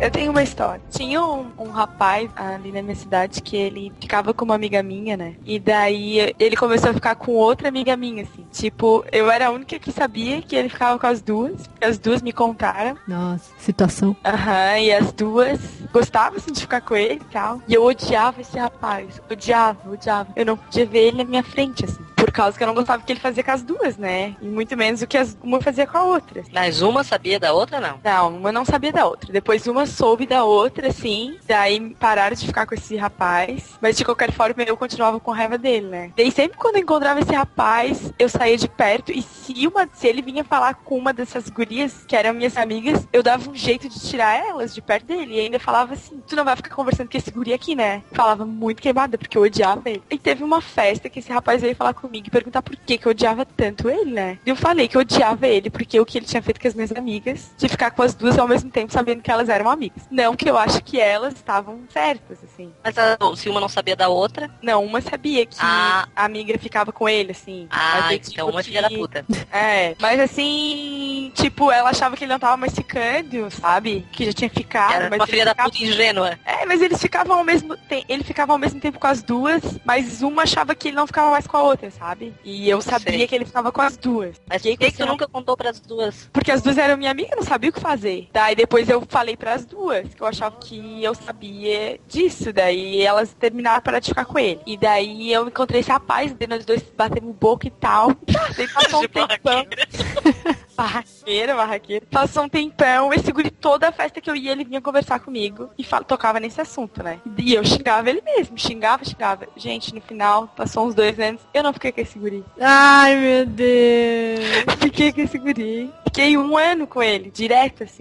Eu tenho uma história. Tinha um rapaz ali na minha cidade que ele ficava com uma amiga minha, né? E daí ele começou a ficar com outra amiga minha, assim. Tipo, eu era a única que sabia que ele ficava com as duas. As duas me contaram. Nossa, situação. Aham, e as duas gostavam, assim, de ficar com ele e tal. E eu odiava esse rapaz. Odiava. Eu não podia ver ele na minha frente, assim. Por causa que eu não gostava que ele fazia com as duas, né? E muito menos o que uma fazia com a outra. Mas uma sabia da outra, não? Não, uma não sabia da outra. Depois uma soube da outra, assim. Daí pararam de ficar com esse rapaz. Mas de qualquer forma eu continuava com raiva dele, né? Daí sempre quando eu encontrava esse rapaz, eu saía de perto. E se ele vinha falar com uma dessas gurias, que eram minhas amigas, eu dava um jeito de tirar elas de perto dele. E ainda falava assim, tu não vai ficar conversando com esse guri aqui, né? Falava muito queimada, porque eu odiava ele. E teve uma festa que esse rapaz veio falar comigo e perguntar por que eu odiava tanto ele, né? E eu falei que eu odiava ele porque o que ele tinha feito com as minhas amigas, de ficar com as duas ao mesmo tempo, sabendo que elas eram amigas. Não que eu acho que elas estavam certas, assim. Mas se uma não sabia da outra? Não, uma sabia que a amiga ficava com ele, assim. Ah, mas, então uma filha da puta. É, mas assim, tipo, ela achava que ele não tava mais ficando, sabe? Que já tinha ficado. Era mas uma filha da puta ingênua. É, mas eles ficavam ao mesmo tempo. Ele ficava ao mesmo tempo com as duas, mas uma achava que ele não ficava mais com a outra, sabe? E eu sabia que ele ficava com as duas. Mas por que tu nunca contou pras duas? Porque as duas eram minha amiga, eu não sabia o que fazer. Daí depois eu falei pras duas, que eu achava que eu sabia disso. Daí elas terminaram para de ficar com ele. E daí eu encontrei esse rapaz, daí nós dois batemos boca e tal. Daí passou um tempão. Barraqueira. Passou um tempão, esse guri, toda a festa que eu ia, ele vinha conversar comigo e tocava nesse assunto, né? E eu xingava ele mesmo, xingava. Gente, no final, passou uns 2 anos, eu não fiquei com esse guri. Ai, meu Deus. Fiquei com esse guri. Fiquei 1 ano com ele, direto, assim.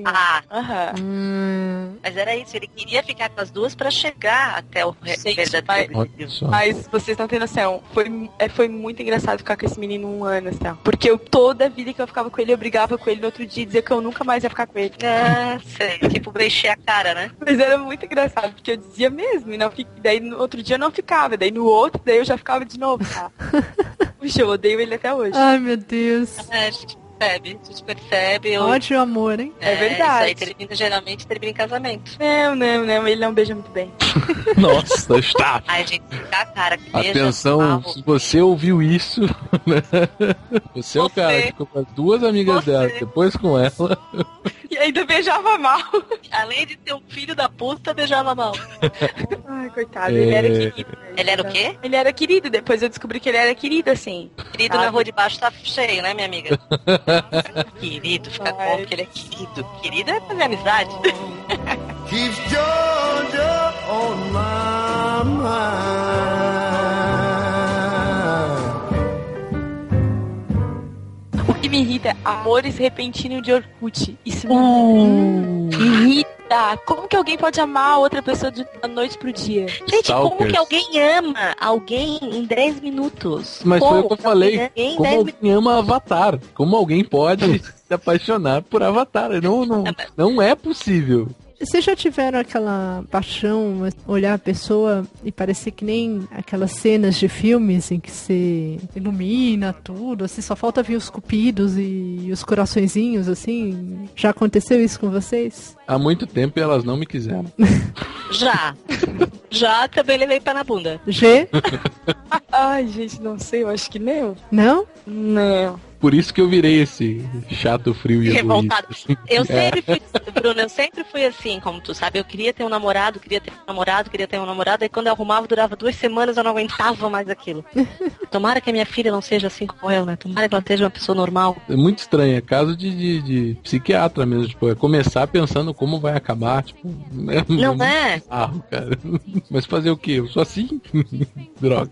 Mas era isso, ele queria ficar com as duas pra chegar até o verdadeiro. Mas vocês não têm noção, foi muito engraçado ficar com esse menino 1 ano, assim, porque toda a vida que eu ficava com ele, eu brigava com ele no outro dia e dizia que eu nunca mais ia ficar com ele. Ah, sei, tipo, encher a cara, né? Mas era muito engraçado, porque eu dizia mesmo, e daí no outro dia eu não ficava, daí no outro, daí eu já ficava de novo, tá? Puxa, eu odeio ele até hoje. Ai, meu Deus. A gente percebe. Ódio amor, hein? É verdade. Isso aí geralmente termina em casamento. Não, ele não beija muito bem. Nossa, está. Ai, gente, fica a cara que beija. Atenção, se você ouviu isso, né? Você é o cara que ficou com as duas amigas dela, depois com ela. E ainda beijava mal. Além de ter um filho da puta, beijava mal. Ai, coitado, ele era querido. Ele era o quê? Ele era querido, depois eu descobri que ele era querido, assim. Querido na rua de baixo tá cheio, né, minha amiga? Querido, fica bom porque ele é querido. Querido é fazer amizade. Keeps Georgia on my mind. O que me irrita é amores repentinos de Orkut. Isso me irrita. Como que alguém pode amar a outra pessoa da noite pro dia? Gente, como que alguém ama alguém em 10 minutos? Mas foi o que eu falei. Como alguém ama Avatar? Como alguém pode se apaixonar por Avatar? Não é possível. Vocês já tiveram aquela paixão, olhar a pessoa e parecer que nem aquelas cenas de filmes em que se ilumina tudo, assim, só falta vir os cupidos e os coraçõezinhos, assim? Já aconteceu isso com vocês? Há muito tempo elas não me quiseram. Já também levei pé na bunda. G? Ai, gente, não sei, eu acho que não. Não? Não. Por isso que eu virei esse chato, frio e revoltado. egoísta. Eu sempre fui, Bruno, eu sempre fui assim, como tu sabe. Eu queria ter um namorado, aí quando eu arrumava, durava 2 semanas, eu não aguentava mais aquilo. Tomara que a minha filha não seja assim como eu, né? Tomara que ela seja uma pessoa normal. É muito estranho, é caso de psiquiatra mesmo, tipo, é começar pensando como vai acabar, tipo... Não é? Cara. Mas fazer o quê? Eu sou assim? Droga.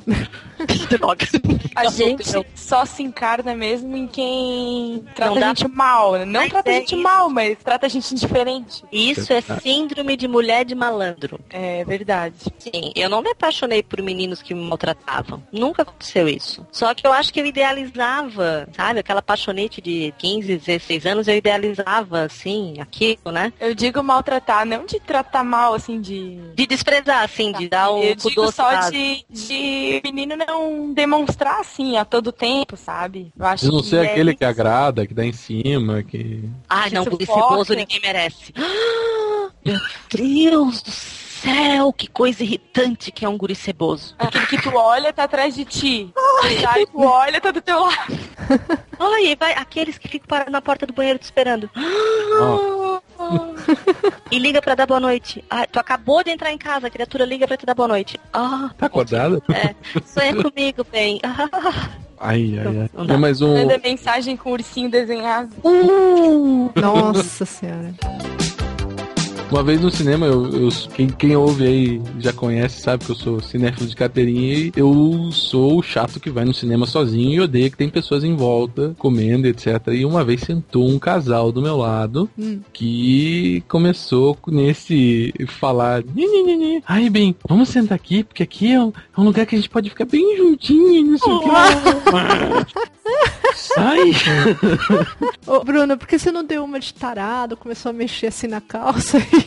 A gente só se encarna mesmo em quem trata a gente mal. Não trata a gente mal, mas trata a gente indiferente. Isso é síndrome de mulher de malandro. É verdade. Sim, eu não me apaixonei por meninos que me maltratavam. Nunca aconteceu isso. Só que eu acho que eu idealizava, sabe? Aquela paixonete de 15, 16 anos, eu idealizava, assim, aquilo, né? Eu digo maltratar, não de tratar mal, assim, de desprezar, assim, de dar um eu digo só de menino não demonstrar, assim, a todo tempo, sabe? Eu acho não que ser aquele que agrada, que dá em cima, que... Ai, não, esse gozo ninguém merece. Meu Deus do céu, que coisa irritante que é um guri ceboso. Aquele que tu olha, tá atrás de ti. Aí tu olha, tá do teu lado. Olha aí, vai, aqueles que ficam parados na porta do banheiro te esperando. E liga pra dar boa noite. Ah, tu acabou de entrar em casa, a criatura liga pra te dar boa noite. Tá acordada? Sonha comigo, bem. Ai. Não dá. Mas Manda mensagem com o ursinho desenhado. Nossa senhora. Uma vez no cinema, quem ouve aí já conhece, sabe que eu sou cinéfilo de carteirinha e eu sou o chato que vai no cinema sozinho e odeia que tem pessoas em volta comendo, etc. E uma vez sentou um casal do meu lado que começou nesse falar: ai, bem, vamos sentar aqui, porque aqui é um lugar que a gente pode ficar bem juntinho, não sei o que. Sai! Ô, Bruno, por que você não deu uma de tarado, começou a mexer assim na calça e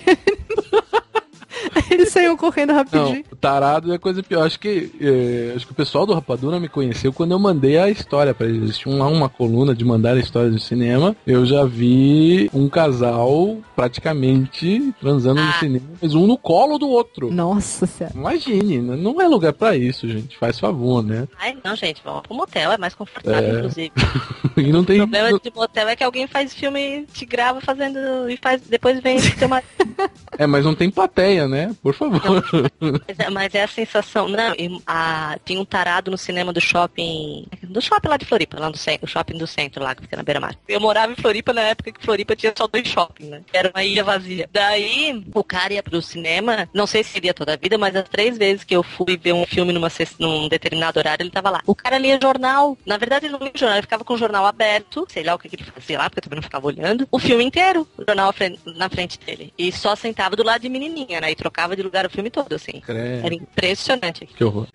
ele saiu correndo rapidinho? Não, tarado é coisa pior. Acho que o pessoal do Rapadura me conheceu quando eu mandei a história pra eles. Eles tinham lá uma coluna de mandar a história do cinema. Eu já vi um casal praticamente transando no cinema, mas um no colo do outro. Nossa senhora. Imagine, não é lugar pra isso, gente. Faz favor, né? Ai, não, gente, vamos pro motel, é mais confortável, inclusive. E não tem... O problema de motel é que alguém faz filme, te grava fazendo e faz, depois vem ter uma... mas não tem plateia, né? Por favor. Mas é a sensação. Não, tinha um tarado no cinema do shopping. Do shopping lá de Floripa, lá no centro, o shopping do centro lá, que fica na beira-mar. Eu morava em Floripa na época que Floripa tinha só 2 shoppings, né? Era uma ilha vazia. Daí, o cara ia pro cinema, não sei se iria toda a vida, mas as 3 vezes que eu fui ver um filme num determinado horário, ele tava lá. O cara lia jornal. Na verdade, ele não lia jornal, ele ficava com o jornal aberto, sei lá o que ele fazia lá, porque eu também não ficava olhando. O filme inteiro, o jornal na frente dele. E só sentava do lado de menininha, né? E trocava de lugar o filme todo, assim. Credo. Era impressionante. Que horror.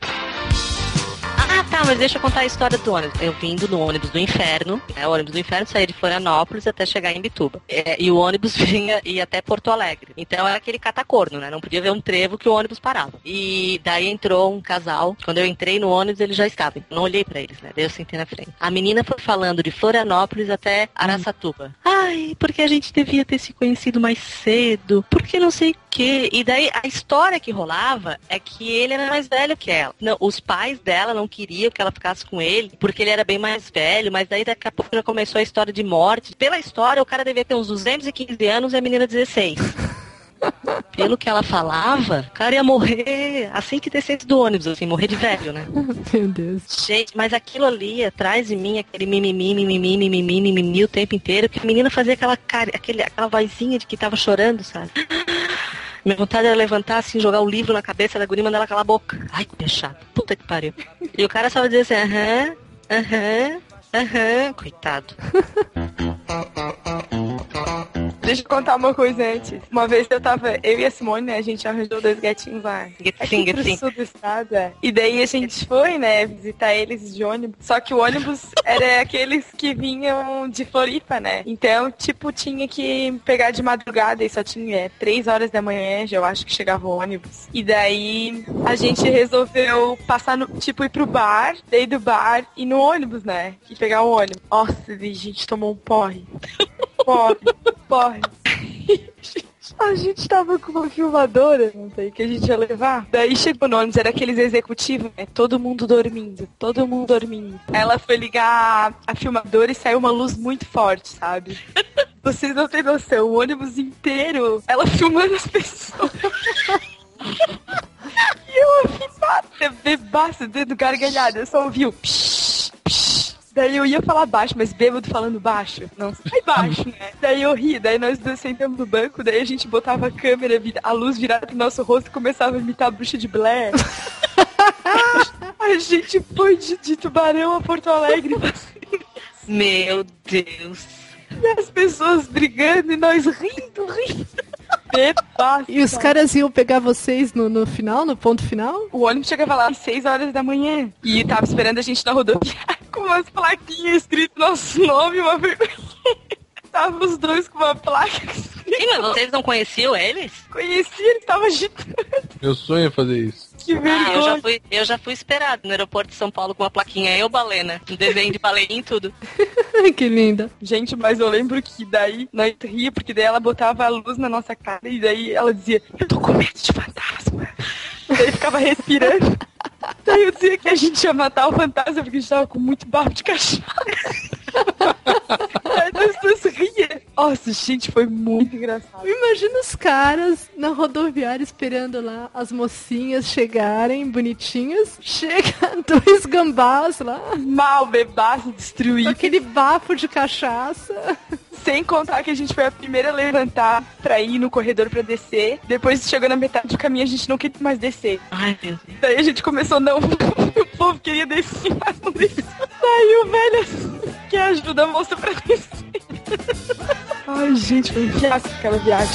Tá, mas deixa eu contar a história do ônibus. Eu vindo no ônibus do inferno, né? O ônibus do inferno saía de Florianópolis até chegar em Bituba. E o ônibus ia até Porto Alegre. Então era aquele catacorno, né? Não podia ver um trevo que o ônibus parava. E daí entrou um casal. Quando eu entrei no ônibus, eles já estavam. Não olhei pra eles, né? Daí eu sentei na frente. A menina foi falando de Florianópolis até Araçatuba. Ai, porque a gente devia ter se conhecido mais cedo. Porque não sei o quê. E daí a história que rolava é que ele era mais velho que ela. Não, os pais dela não queriam que ela ficasse com ele, porque ele era bem mais velho, mas daí daqui a pouco já começou a história de morte. Pela história, o cara devia ter uns 215 anos e a menina 16. Pelo que ela falava, o cara ia morrer assim que descesse do ônibus, assim, morrer de velho, né? Meu Deus. Gente, mas aquilo ali, atrás de mim, aquele mimimi o tempo inteiro, que a menina fazia aquela vozinha de que tava chorando, sabe? Minha vontade era levantar, assim, jogar o livro na cabeça da guria e mandar ela calar a boca. Ai, que chato. Puta que pariu. E o cara só vai dizer assim, coitado. Deixa eu contar uma coisa antes. Uma vez eu e a Simone, né, a gente arranjou 2 gatinhos lá. Aqui pro sul do estado, E daí a gente foi, né, visitar eles de ônibus. Só que o ônibus era aqueles que vinham de Floripa, né? Então, tipo, tinha que pegar de madrugada e só tinha 3 horas da manhã, já eu acho que chegava o ônibus. E daí a gente resolveu passar ir pro bar, daí do bar e no ônibus, né? E pegar o ônibus. Nossa, a gente tomou um porre. Porre. A gente tava com uma filmadora, não sei, que a gente ia levar. Daí chegou no ônibus, era aqueles executivos, né? Todo mundo dormindo. Ela foi ligar a filmadora e saiu uma luz muito forte, sabe? Vocês não têm noção, o ônibus inteiro, ela filmando as pessoas. E eu afimada, bebaça, dentro gargalhada, eu só ouvi o psh, psh. Daí eu ia falar baixo, mas bêbado falando baixo. Não sai baixo, né? Daí eu ri, daí nós dois sentamos no banco, daí a gente botava a câmera, a luz virada pro nosso rosto e começava a imitar a Bruxa de Blair. A gente foi de Tubarão a Porto Alegre. Meu Deus. E as pessoas brigando e nós rindo. Bebaça. E os caras iam pegar vocês no final, no ponto final? O ônibus chegava lá às 6 horas da manhã. E tava esperando a gente na rodoviária com umas plaquinhas escrito nosso nome, uma vergonha. Tava os dois com uma placa. Sim, mas vocês não conheciam eles? Conheci, eles estavam agitando. Meu sonho é fazer isso. Que vergonha. Eu já fui esperado no aeroporto de São Paulo com uma plaquinha Eu Balena, um desenho de baleinha e tudo. Que linda. Gente, mas eu lembro que daí nós ria, porque daí ela botava a luz na nossa cara e daí ela dizia, eu tô com medo de fantasma. Daí ficava respirando. Daí eu dizia que a gente ia matar o fantasma porque a gente tava com muito bafo de cachaça. Aí as pessoas riam. Nossa, gente, foi muito engraçado. Imagina os caras na rodoviária esperando lá as mocinhas chegarem, bonitinhas. Chega 2 gambás lá, Mal, bebaço, com destruído. aquele bafo de cachaça. Sem contar que a gente foi a primeira a levantar pra ir no corredor pra descer. Depois chegou na metade do caminho, a gente não queria mais descer. Ai, meu Deus. Daí a gente começou, não, o povo queria descer, mas não desceu. Daí o velho assim, que ajuda a moça pra descer. Ai, gente, foi um fiasco aquela viagem.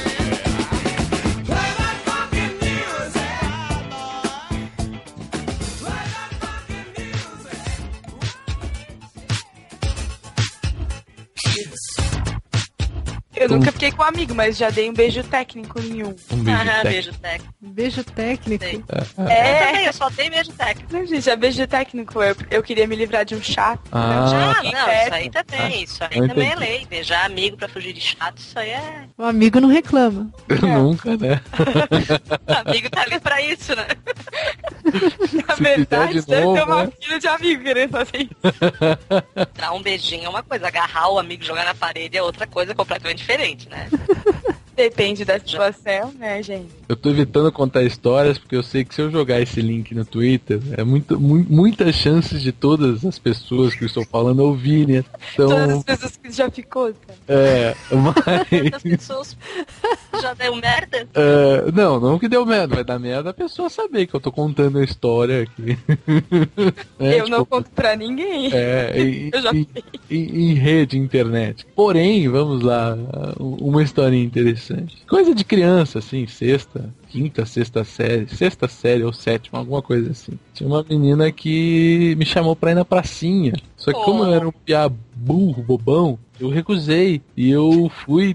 Eu nunca fiquei com um amigo, mas já dei um beijo técnico em um. Um beijo técnico. Beijo técnico. Beijo técnico. Sei. É. Eu também, eu só dei beijo técnico. Não, gente, é beijo técnico. Eu queria me livrar de um chato. Ah, Já, não, isso aí também. Isso aí eu também é entendi. lei. Beijar amigo pra fugir de chato, isso aí é. O amigo não reclama. Nunca, né? Amigo tá ali pra isso, né? Na Se verdade, fizer de deve novo, ter uma né? filha de amigo querendo fazer isso. Dar um beijinho é uma coisa, agarrar o amigo e jogar na parede é outra coisa completamente diferente, né? Depende da situação, né, gente? Eu tô evitando contar histórias porque eu sei que se eu jogar esse link no Twitter, é muitas chances de todas as pessoas que eu estou falando ouvirem. Todas as Então, pessoas que já ficou, cara. As mas... pessoas já deu merda. não que deu merda, vai dar merda a pessoa saber que eu tô contando a história aqui. Eu não conto pra ninguém. Eu já em rede, internet. Porém, vamos lá, uma historinha interessante. Coisa de criança, assim, quinta, sexta série ou sétima, alguma coisa assim. Tinha uma menina que me chamou pra ir na pracinha. Só que como eu era um piá burro, bobão, eu recusei. E eu fui...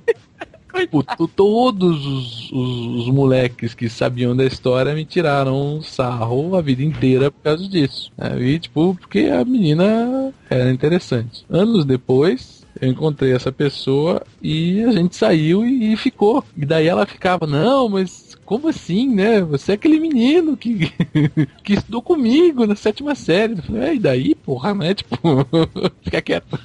Todos os moleques que sabiam da história me tiraram sarro a vida inteira por causa disso. E porque a menina era interessante. Anos depois, eu encontrei essa pessoa e a gente saiu e ficou. E daí ela ficava, não, mas como assim, né? Você é aquele menino que estudou comigo na 7ª série. Eu falei, e daí, porra, né? Tipo, fica quieto.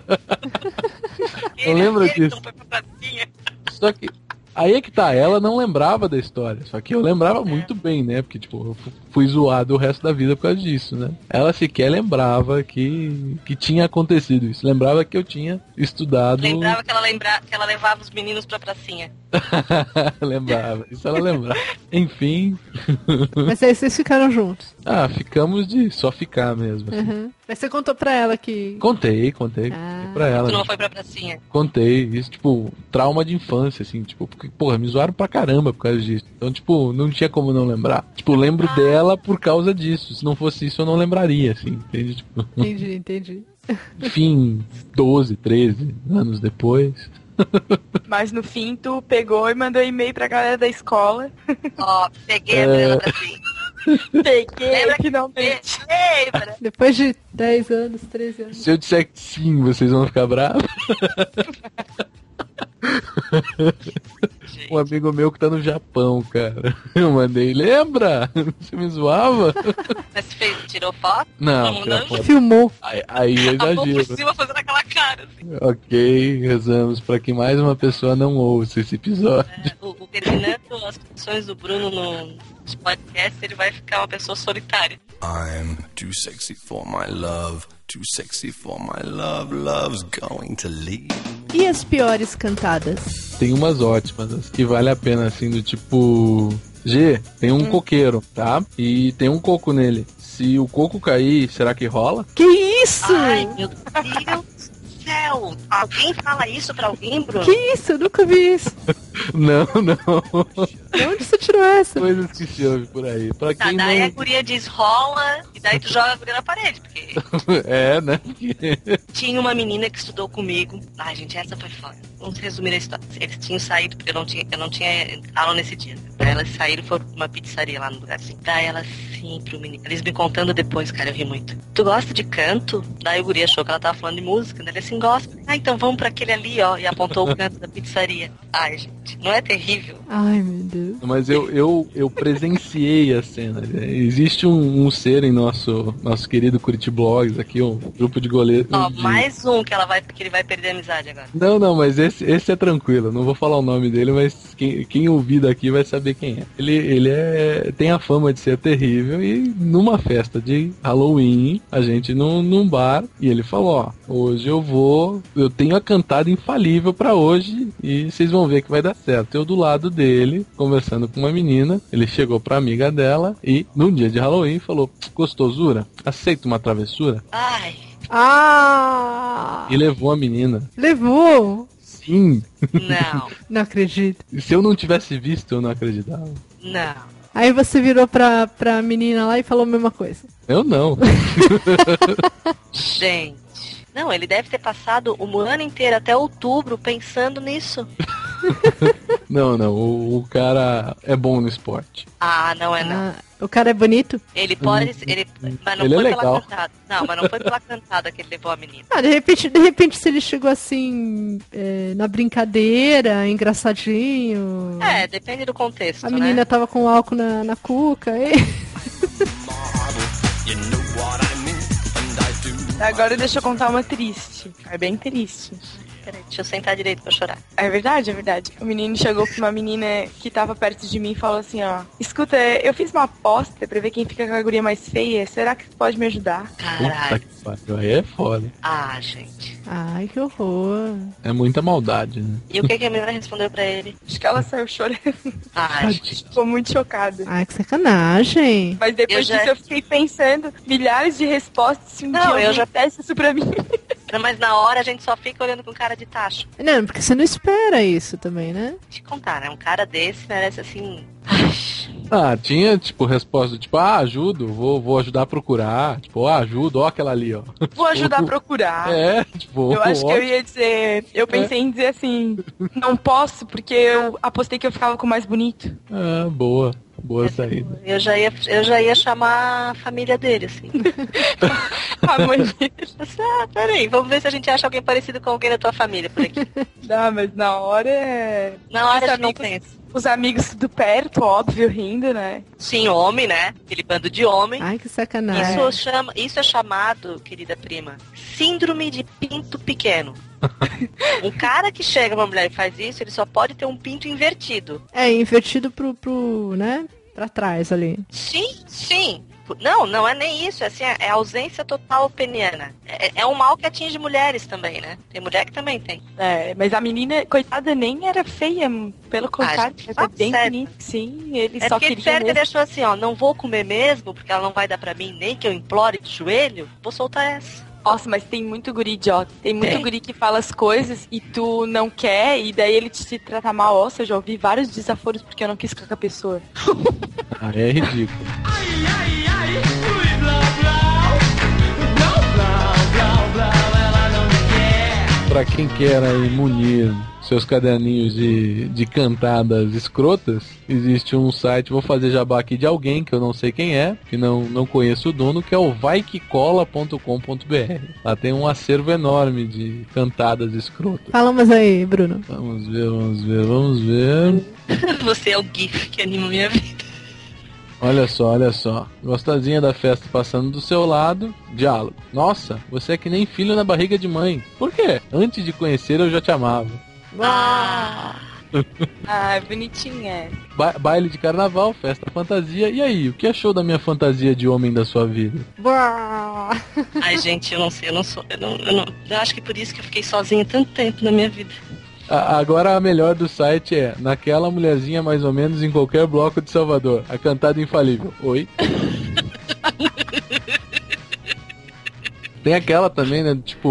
Eu lembro disso. Só que aí é que tá, ela não lembrava da história, só que eu lembrava muito bem, né? Porque, eu fui zoado o resto da vida por causa disso, né? Ela sequer lembrava que tinha acontecido isso. Lembrava que eu tinha estudado... Lembrava que ela levava os meninos pra pracinha. Lembrava, isso ela lembrava. Enfim... Mas aí vocês ficaram juntos. Ficamos de só ficar mesmo. Assim. Uhum. Mas você contou pra ela que... Contei pra ela. Tu não foi pra pracinha? Contei, isso, trauma de infância, assim, porque, porra, me zoaram pra caramba por causa disso. Então, não tinha como não lembrar. Lembro dela por causa disso. Se não fosse isso, eu não lembraria, assim, entende? Entendi. Enfim, 12, 13 anos depois. Mas no fim, tu pegou e mandou e-mail pra galera da escola. Peguei a menina pra si. Peguei, Lembra finalmente. Lembra? Depois de 10 anos, 13 anos. Se eu disser que sim, vocês vão ficar bravos? Um amigo meu que tá no Japão, cara. Eu mandei, lembra? Você me zoava? Mas tirou foto? Não, tirou foto. Filmou. Aí é A mão por exagero. cima fazendo aquela cara. Assim. Ok, rezamos pra que mais uma pessoa não ouça esse episódio. Terminando as funções do Bruno nos podcasts, ele vai ficar uma pessoa solitária. I'm too sexy for my love, too sexy for my love, love's going to leave. E as piores cantadas? Tem umas ótimas, as que vale a pena, assim, do tipo... G, tem um coqueiro, tá? E tem um coco nele. Se o coco cair, será que rola? Que isso? Ai, meu Deus do céu! Alguém fala isso pra alguém, Bruno? Que isso? Eu nunca vi isso. Não. De onde você tirou essa? Coisas que se ouve por aí. Pra Tá, quem daí a não... guria diz rola, e daí tu joga a guria na parede, porque É, né? tinha uma menina que estudou comigo. Ai, gente, essa foi foda. Vamos resumir a história. Eles tinham saído, porque eu não tinha aula nesse dia. Daí elas saíram e foram pra uma pizzaria lá no lugar assim. Daí ela assim pro menino. Eles me contando depois, cara, eu ri muito. Tu gosta de canto? Daí o guri achou que ela tava falando de música, né? Ele assim, gosta. Ah, então vamos pra aquele ali, ó. E apontou o canto da pizzaria. Ai, gente, não é terrível? Ai, meu Deus. Mas eu presenciei a cena. Existe um ser em nosso querido Curitiblogs aqui, um grupo de goleiros. Ó, mais um que ele vai perder a amizade agora. Não, mas esse é tranquilo. Não vou falar o nome dele, mas quem ouvir daqui vai saber quem é. Ele tem a fama de ser terrível e numa festa de Halloween, a gente num bar, e ele falou, ó, hoje eu tenho a cantada infalível pra hoje e vocês vão ver que vai dar certo. Eu do lado dele, conversando com uma menina, ele chegou pra amiga dela e num dia de Halloween falou, gostosura, aceita uma travessura? Ai, Ah! E levou a menina. Levou? Sim. não, Não acredito. Se eu não tivesse visto, eu não acreditava. não. Aí você virou pra menina lá e falou a mesma coisa. Eu não. Gente. Não, ele deve ter passado o ano inteiro, até outubro, pensando nisso. Não, o cara é bom no esporte. Ah, não é não. Ah, o cara é bonito? Ele pode. Mas não Ele é foi legal. pela cantada. Não, mas não foi pela cantada que ele levou a menina. Ah, de repente se ele chegou assim, na brincadeira, engraçadinho. É, depende do contexto. A menina né? tava com álcool na cuca. Agora deixa eu contar uma triste. É bem triste. Peraí, deixa eu sentar direito pra chorar. É verdade, é verdade. O menino chegou pra uma menina que tava perto de mim e falou assim, ó. Escuta, eu fiz uma aposta pra ver quem fica com a guria mais feia. Será que tu pode me ajudar? Puta Caralho. que pariu, aí é foda. Ah, gente. Ai, que horror. É muita maldade, né? E o que a menina respondeu pra ele? Acho que ela saiu chorando. Ah, gente. Ficou muito chocada. Ai, que sacanagem. Mas depois Eu já- disso eu fiquei pensando milhares de respostas se um Não, dia eu alguém já- desse isso pra mim. Mas na hora a gente só fica olhando com cara de tacho. Não, porque você não espera isso também, né? Te contar, né? Um cara desse merece assim. Ai, Ah, tinha, tipo, resposta, tipo, ajudo, vou ajudar a procurar. Tipo, ajudo, ó aquela ali, ó. Vou ajudar a procurar. É, tipo, Eu acho que ó. eu ia dizer. Eu pensei em dizer assim: não posso, porque eu apostei que eu ficava com o mais bonito. Ah, boa saída. eu já ia chamar a família dele, assim. A mãe dele. Peraí, vamos ver se a gente acha alguém parecido com alguém da tua família por aqui. Não, mas na hora é. Na hora a gente não amigos- pensa. Os amigos tudo perto, óbvio, rindo, né? Sim, homem, né? Aquele bando de homem. Ai, que sacanagem. Isso é chamado, querida prima, síndrome de pinto pequeno. Um cara que chega pra uma mulher e faz isso, ele só pode ter um pinto invertido. É, invertido pro, né? Pra trás ali. Sim. Não é nem isso. É, assim, é ausência total peniana. É um mal que atinge mulheres também, né? Tem mulher que também tem. É, mas a menina, coitada, nem era feia. Pelo contrário, gente, era bem sério. bonita. Sim, ele É só porque queria certo ele mesmo. achou assim, ó, não vou comer mesmo, porque ela não vai dar pra mim nem que eu implore de joelho, vou soltar essa. Nossa, mas tem muito guri idiota. Tem muito Tem. guri que fala as coisas e tu não quer, e daí ele te trata mal. Nossa, eu já ouvi vários desaforos porque eu não quis ficar com a pessoa. Ah, é ridículo. Pra quem quer aí munir seus caderninhos de cantadas escrotas, existe um site, vou fazer jabá aqui de alguém que eu não sei quem é, que não conheço o dono, que é o vaiquecola.com.br. Lá tem um acervo enorme de cantadas escrotas. Fala umas aí, Bruno. Vamos ver. Você é o GIF que anima a minha vida. Olha só. Gostosinha da festa passando do seu lado. Diálogo. Nossa, você é que nem filho na barriga de mãe. Por quê? Antes de conhecer eu já te amava. Ah, Bonitinha. Baile de carnaval, festa fantasia. E aí, o que achou da minha fantasia de homem da sua vida? ai, gente, eu não sei, eu acho que por isso que eu fiquei sozinha tanto tempo na minha vida. Agora a melhor do site é naquela mulherzinha mais ou menos em qualquer bloco de Salvador. A cantada infalível. Oi? Tem aquela também, né? Tipo,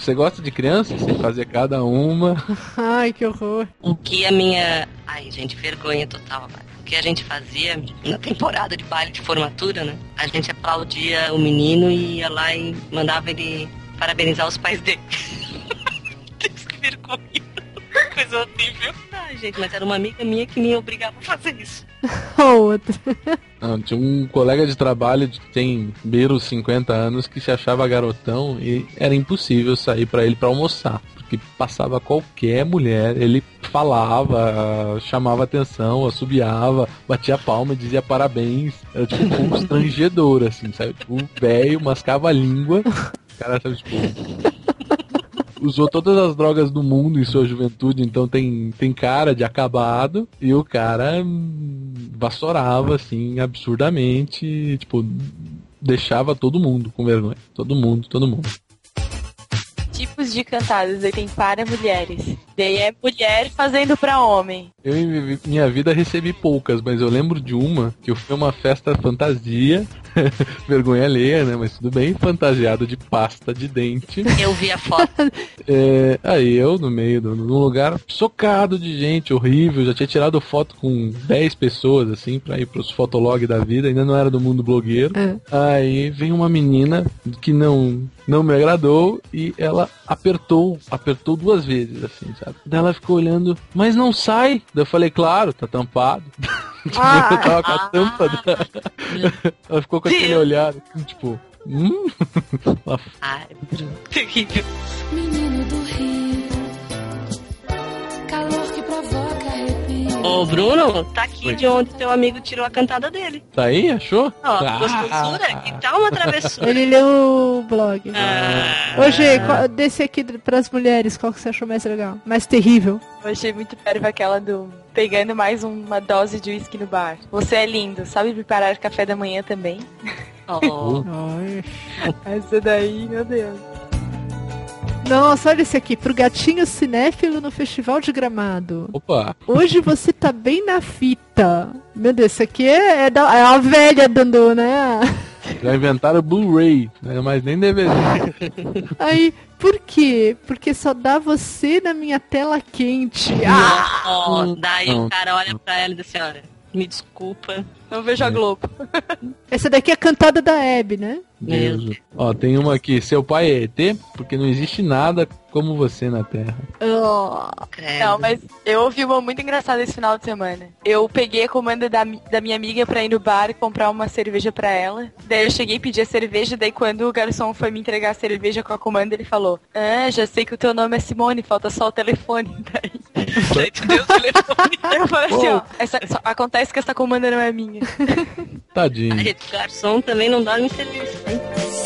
Você gosta de criança? Você fazia cada uma. Ai, que horror. O que a minha... Ai, gente, vergonha total agora. O que a gente fazia na temporada de baile de formatura, né? A gente aplaudia o menino e ia lá e mandava ele parabenizar os pais dele. Deus, que vergonha. Coisa horrível. Ai, gente, mas era uma amiga minha que me obrigava a fazer isso. Outra. Não, tinha um colega de trabalho que tem beira os 50 anos que se achava garotão e era impossível sair pra ele pra almoçar. Porque passava qualquer mulher, ele falava, chamava atenção, assobiava, batia palma, dizia parabéns. Era tipo constrangedor, assim, sabe? Tipo, o velho mascava a língua. O cara, sabe, tipo... Usou todas as drogas do mundo em sua juventude, então tem cara de acabado. E o cara vassourava, assim, absurdamente. Tipo, deixava todo mundo com vergonha. Todo mundo. Tipos de cantadas, aí tem para mulheres. Daí é mulher fazendo pra homem. Eu em minha vida recebi poucas, mas eu lembro de uma que eu fui a uma festa fantasia. Vergonha alheia, né? Mas tudo bem, fantasiado de pasta de dente. Eu vi a foto. Aí eu, no meio de um lugar socado de gente, horrível, já tinha tirado foto com 10 pessoas, assim, pra ir pros fotologs da vida, ainda não era do mundo blogueiro. Aí vem uma menina que não me agradou e ela apertou 2 vezes, assim, sabe? Daí ela ficou olhando, mas não sai. Daí eu falei, claro, tá tampado. Eu tava com a tampa ela ficou com aquele olhar, assim, tipo... Ai, terrível. Menino do Rio, calor que provoca arrepio. Ô, Bruno, tá aqui de onde teu amigo tirou a cantada dele. Tá aí, achou? Ó, gostosura? Que tal uma travessura? Ele leu o blog. Ô, Gê, desse aqui pras mulheres, qual que você achou mais legal? Mais terrível? Eu achei muito pérola aquela do pegando mais uma dose de uísque no bar. Você é lindo, sabe preparar café da manhã também? Oh. Essa daí, meu Deus. Nossa, olha esse aqui. Pro gatinho cinéfilo no Festival de Gramado. Opa! Hoje você tá bem na fita. Meu Deus, isso aqui é a velha dando, né? Já inventaram Blu-ray, né? Mas nem DVD. Aí, por quê? Porque só dá você na minha tela quente. Daí o cara olha pra ela e diz assim, olha, me desculpa. Não vejo a Globo. Essa daqui é a cantada da Hebe, né? Deus. Ó, tem uma aqui. Seu pai é ET porque não existe nada como você na Terra. Não, mas eu ouvi uma muito engraçada esse final de semana. Eu peguei a comanda da minha amiga pra ir no bar e comprar uma cerveja pra ela. Daí eu cheguei e pedi a cerveja. Daí quando o garçom foi me entregar a cerveja com a comanda, ele falou: já sei que o teu nome é Simone, falta só o telefone. Daí tu deu o telefone. Eu falei assim, ó, acontece que essa comanda não é minha. Tadinho. Aí, o garçom também não dorme em serviço, hein?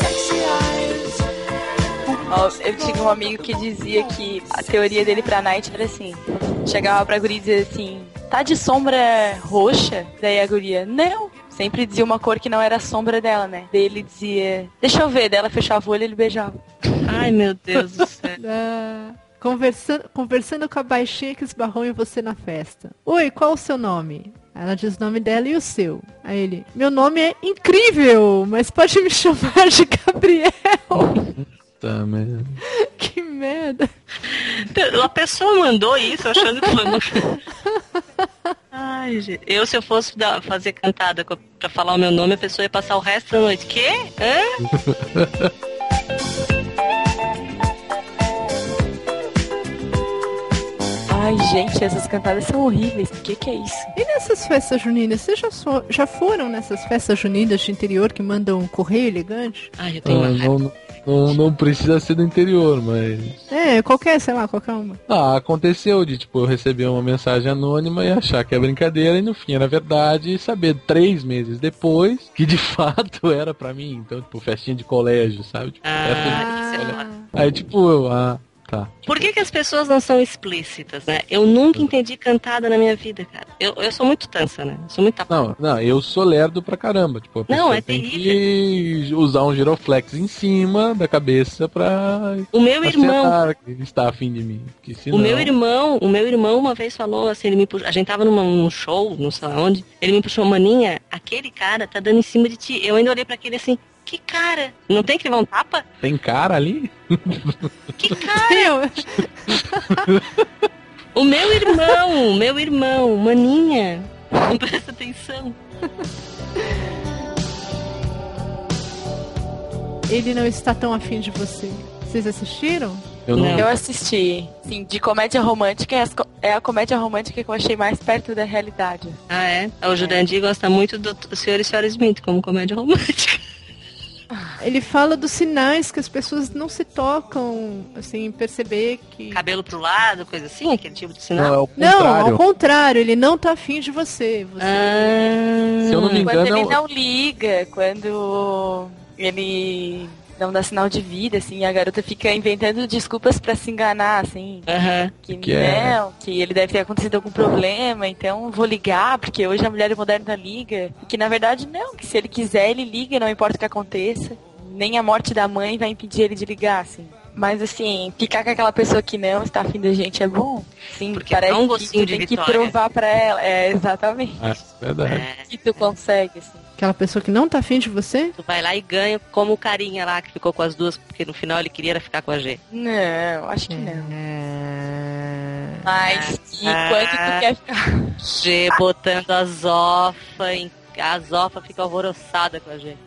Eu tinha um amigo que dizia que a teoria dele pra night era assim: chegava pra guria e dizia assim, tá de sombra roxa? Daí a guria, não. Sempre dizia uma cor que não era a sombra dela, né? Daí ele dizia, deixa eu ver. Daí ela fechava o olho e ele beijava. Ai, meu Deus do céu. Conversando com a baixinha que esbarrou em você na festa. Oi, qual o seu nome? Ela diz o nome dela e o seu. Aí ele, meu nome é incrível, mas pode me chamar de Gabriel. Tá, merda. Que merda. A pessoa mandou isso achando que foi... Ai, gente. Se eu fosse fazer cantada pra falar o meu nome, a pessoa ia passar o resto da noite. Quê? Hã? Ai, gente, essas cantadas são horríveis. O que é isso? E nessas festas juninas? Vocês já foram nessas festas juninas de interior que mandam correio elegante? Ai, eu tenho uma raiva. Não precisa ser do interior, mas... qualquer uma. Aconteceu de, tipo, eu receber uma mensagem anônima e achar que é brincadeira e no fim era verdade e saber 3 meses depois que de fato era pra mim. Então, tipo, festinha de colégio, sabe? Tipo, aí, tipo, tá. Por que as pessoas não são explícitas, né? Eu nunca entendi cantada na minha vida, cara. Eu sou muito tansa, né? Eu sou muito tapado. Não, eu sou lerdo pra caramba. Tipo, a pessoa tem que usar um giroflex em cima da cabeça pra... O meu irmão... que está afim de mim. Senão... O meu irmão uma vez falou assim, a gente tava num show, não sei onde, ele me puxou, maninha, aquele cara tá dando em cima de ti. Eu ainda olhei pra aquele assim, Que cara? Não tem que levar um tapa? Tem cara ali? Que cara? O meu irmão, maninha. Não presta atenção. Ele não está tão afim de você. Vocês assistiram? Eu não. Eu assisti. Sim, de comédia romântica é a comédia romântica que eu achei mais perto da realidade. Ah, é? O Jurandir gosta muito do Sr. e Sra. Smith como comédia romântica. Ele fala dos sinais que as pessoas não se tocam, assim, perceber que... Cabelo pro lado, coisa assim, aquele tipo de sinal. Não, é o Não, contrário. ao contrário, ele não tá afim de você. Se eu não me engano, Quando ele não liga, quando ele não dá sinal de vida, assim, a garota fica inventando desculpas pra se enganar, assim. Aham. Que ele deve ter acontecido algum problema, então vou ligar, porque hoje a mulher moderna liga. E que na verdade não, que se ele quiser, ele liga, não importa o que aconteça. Nem a morte da mãe vai impedir ele de ligar, assim. Mas assim, ficar com aquela pessoa que não está afim da gente é bom. Sim, Porque parece dá um que gostinho tu de tem que vitória. provar pra ela. É, exatamente. É verdade. Que tu consegue, assim. Aquela pessoa que não tá afim de você? Tu vai lá e ganha como o carinha lá que ficou com as duas, porque no final ele queria era ficar com a G. Não, acho que não. É... Mas que quando tu quer ficar... G botando a Zofa em... A Zofa fica alvoroçada com a G.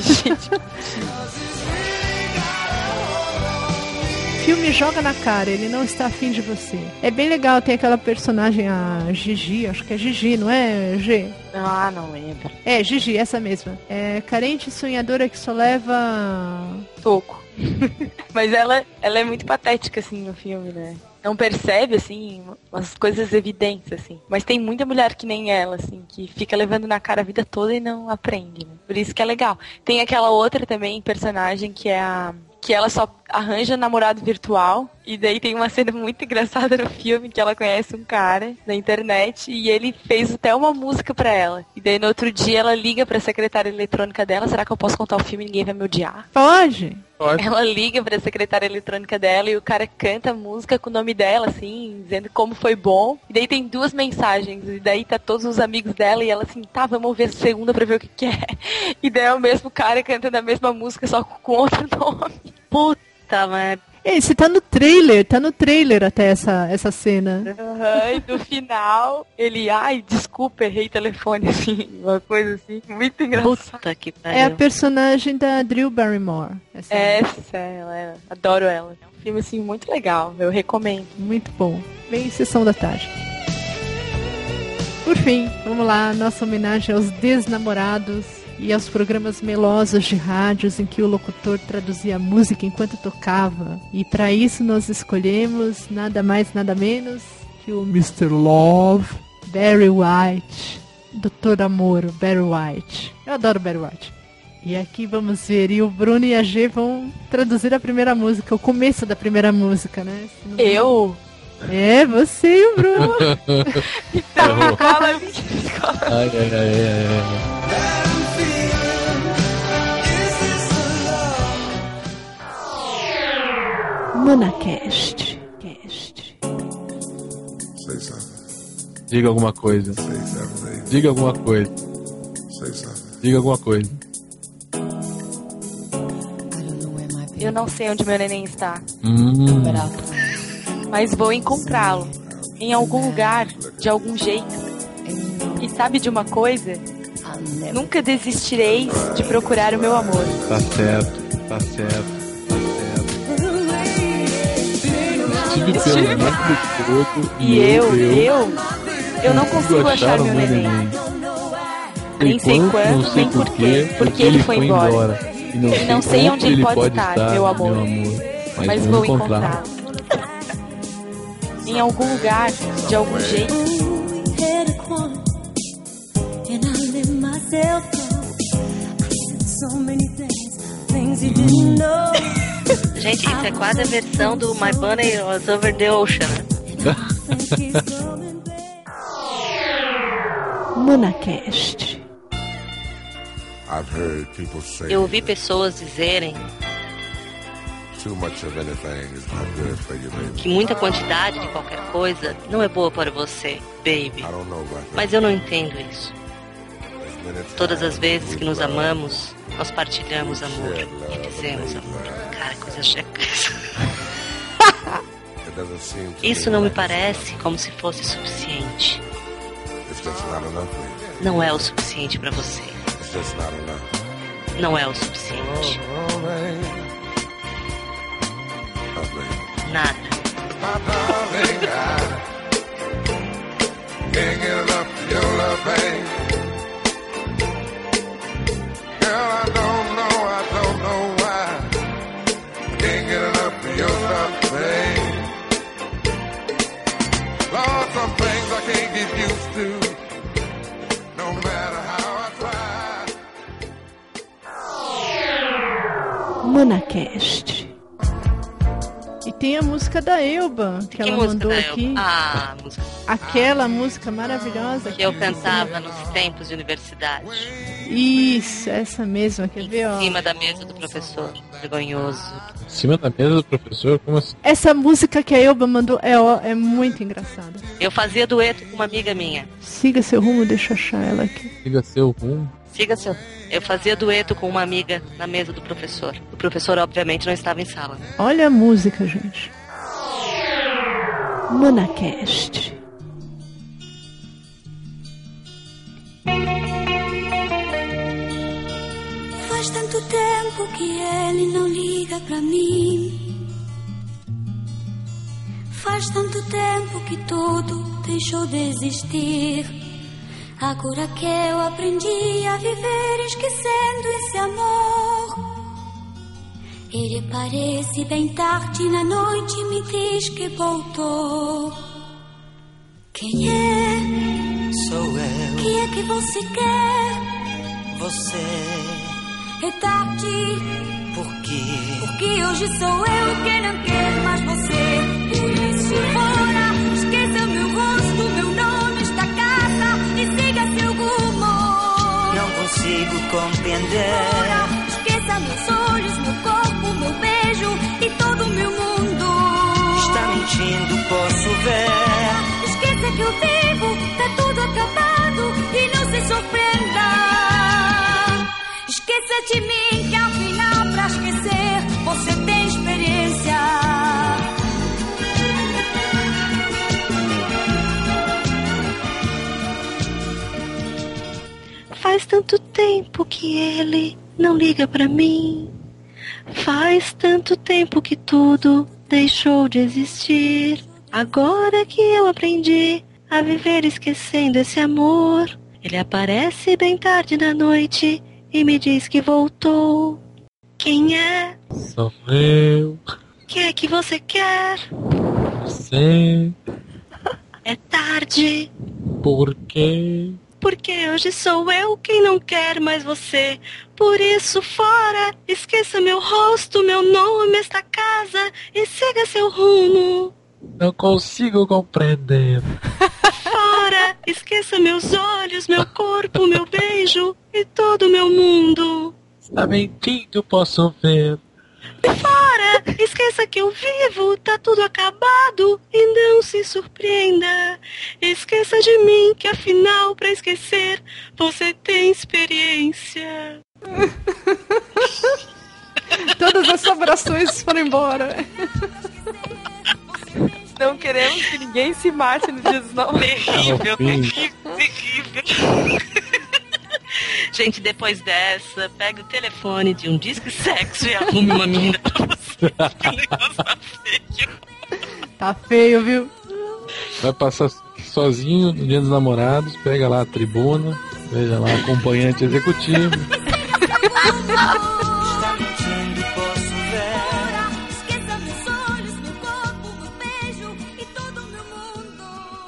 Filme joga na cara, ele não está afim de você. É bem legal, tem aquela personagem, a Gigi, acho que é Gigi, não é, G? Ah, não lembro. É, Gigi, essa mesma. É carente e sonhadora que só leva... Pouco. Mas ela é muito patética, assim, no filme, né? Não percebe, assim, umas coisas evidentes, assim. Mas tem muita mulher que nem ela, assim, que fica levando na cara a vida toda e não aprende, né? Por isso que é legal. Tem aquela outra também, personagem, que é a... que ela só arranja namorado virtual. E daí tem uma cena muito engraçada no filme que ela conhece um cara na internet e ele fez até uma música pra ela. E daí no outro dia ela liga pra secretária eletrônica dela. Será que eu posso contar o filme e ninguém vai me odiar? Pode? Pode. Ela liga pra secretária eletrônica dela e o cara canta a música com o nome dela, assim, dizendo como foi bom. E daí tem 2 mensagens. E daí tá todos os amigos dela e ela assim, tá, vamos ver a segunda pra ver o que é. E daí é o mesmo cara cantando a mesma música, só com outro nome. Puta merda. Esse tá no trailer até essa cena. Uhum, e no final, ele, ai, desculpa, errei telefone, assim, uma coisa assim, muito engraçada. Puta que É a pariu. personagem da Drew Barrymore. Essa, ela, adoro ela. É um filme, assim, muito legal, eu recomendo. Muito bom. Bem sessão da tarde. Por fim, vamos lá, nossa homenagem aos desnamorados e aos programas melosos de rádios em que o locutor traduzia a música enquanto tocava. E para isso nós escolhemos nada mais, nada menos que o Mr. Love, Barry White, Dr. Amor, Barry White. Eu adoro Barry White. E aqui vamos ver, e o Bruno e a G vão traduzir a primeira música, o começo da primeira música, né? Eu? É, você e o Bruno. Então, fala Ai, ai, ai, ai, ai. Monacast. Say something. Diga alguma coisa. Say something. Diga alguma coisa. Say something. Diga alguma coisa. Eu não sei onde meu neném está, Hum. mas vou encontrá-lo em algum lugar, de algum jeito. E sabe de uma coisa? Nunca desistireis de procurar o meu amor. Tá certo, tá certo. Tive pelo mundo todo E eu não consigo achar meu neném. Nem sei quando, nem porquê, porque ele foi embora. E não sei onde ele pode estar, meu amor. Mas vou encontrá-lo. Em algum lugar, de algum jeito. Gente, isso é quase a versão do My Bunny Was Over the Ocean. Monacast. I've heard people say Eu ouvi pessoas dizerem too much of anything is not good for you, baby. que muita quantidade de qualquer coisa não é boa para você, baby. I don't know about that. Mas eu não entendo isso. Todas as vezes que nos amamos, nós partilhamos amor e dizemos amor. Cara, coisa checa. Isso não me parece como se fosse suficiente. Não é o suficiente pra você. Não é o suficiente. Nada. Monacast. E tem a música da Elba, que ela mandou aqui. Ah, a música. Aquela música maravilhosa Que eu cantava nos tempos de universidade. Isso, essa mesma, quer ver, ó. Em cima da mesa do professor. Vergonhoso. Em cima da mesa do professor? Como assim? Essa música que a Elba mandou é muito engraçada. Eu fazia dueto com uma amiga minha. Siga seu rumo, deixa eu achar ela aqui. Siga seu rumo. Siga seu. Eu fazia dueto com uma amiga na mesa do professor. O professor, obviamente, não estava em sala. Olha a música, gente. Monacast. Faz tanto tempo que ele não liga pra mim. Faz tanto tempo que tudo deixou de existir. Agora que eu aprendi a viver esquecendo esse amor. Ele aparece bem tarde na noite e me diz que voltou. Quem é? Sou eu. Que é que você quer? Você. É tarde. Por quê? Porque hoje sou eu que não quero mais você. Por isso fora, esqueça meu rosto, meu nome, esta casa e siga seu rumo. Não consigo compreender. Fora, esqueça meus olhos, meu corpo, meu beijo e todo o meu mundo. Está mentindo, posso ver. Esqueça que eu vivo, tá tudo acabado e não se surpreenda. Esqueça de mim que ao final pra esquecer você tem experiência. Faz tanto tempo que ele não liga pra mim. Faz tanto tempo que tudo deixou de existir. Agora que eu aprendi a viver esquecendo esse amor. Ele aparece bem tarde da noite e me diz que voltou. Quem é? Sou eu. O que é que você quer? Você. É tarde. Por quê? Porque hoje sou eu quem não quer mais você. Por isso, fora, esqueça meu rosto, meu nome, esta casa e siga seu rumo. Não consigo compreender. Fora, esqueça meus olhos, meu corpo, meu beijo e todo o meu mundo. Está mentindo, posso ver. Fora, esqueça que eu vivo, tá tudo acabado e não se surpreenda. Esqueça de mim que afinal pra esquecer você tem experiência. Todas as sobrações foram embora. Não queremos que ninguém se mate no dia dos namorados. Terrível, terrível. Gente, depois dessa, pega o telefone de um disque sexo e arrume uma menina pra você. Que negócio tá feio. Tá feio, viu? Vai passar sozinho no dia dos namorados, pega lá a tribuna, veja lá acompanhante executivo. Está mentindo, posso ver. Esqueça meus olhos, meu corpo, meu beijo e todo o meu mundo.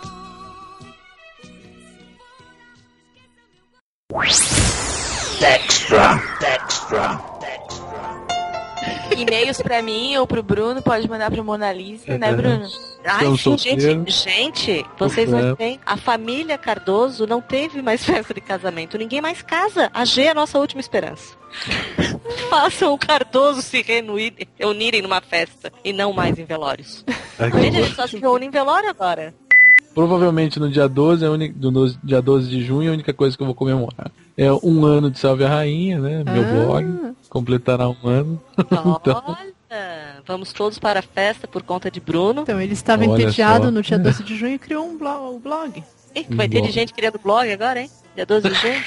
E-mails pra mim ou pro Bruno, pode mandar pro Mona Lisa, né, Bruno? Ai, Estamos sim, solteiros. gente, vocês não têm. A família Cardoso não teve mais festa de casamento. Ninguém mais casa. A G é a nossa última esperança. Façam o Cardoso se reunirem numa festa e não mais em velórios. Gente, a gente só se reúne em velório agora. Provavelmente no dia 12, no dia 12 de junho, é a única coisa que eu vou comemorar. É 1 ano de Salve a Rainha, né? Meu blog. Completará 1 ano. Então... Olha, vamos todos para a festa por conta de Bruno. Então, ele estava entediado no dia 12 de junho e criou um blog. Ih, vai ter de gente criando blog agora, hein? Dia 12 de junho.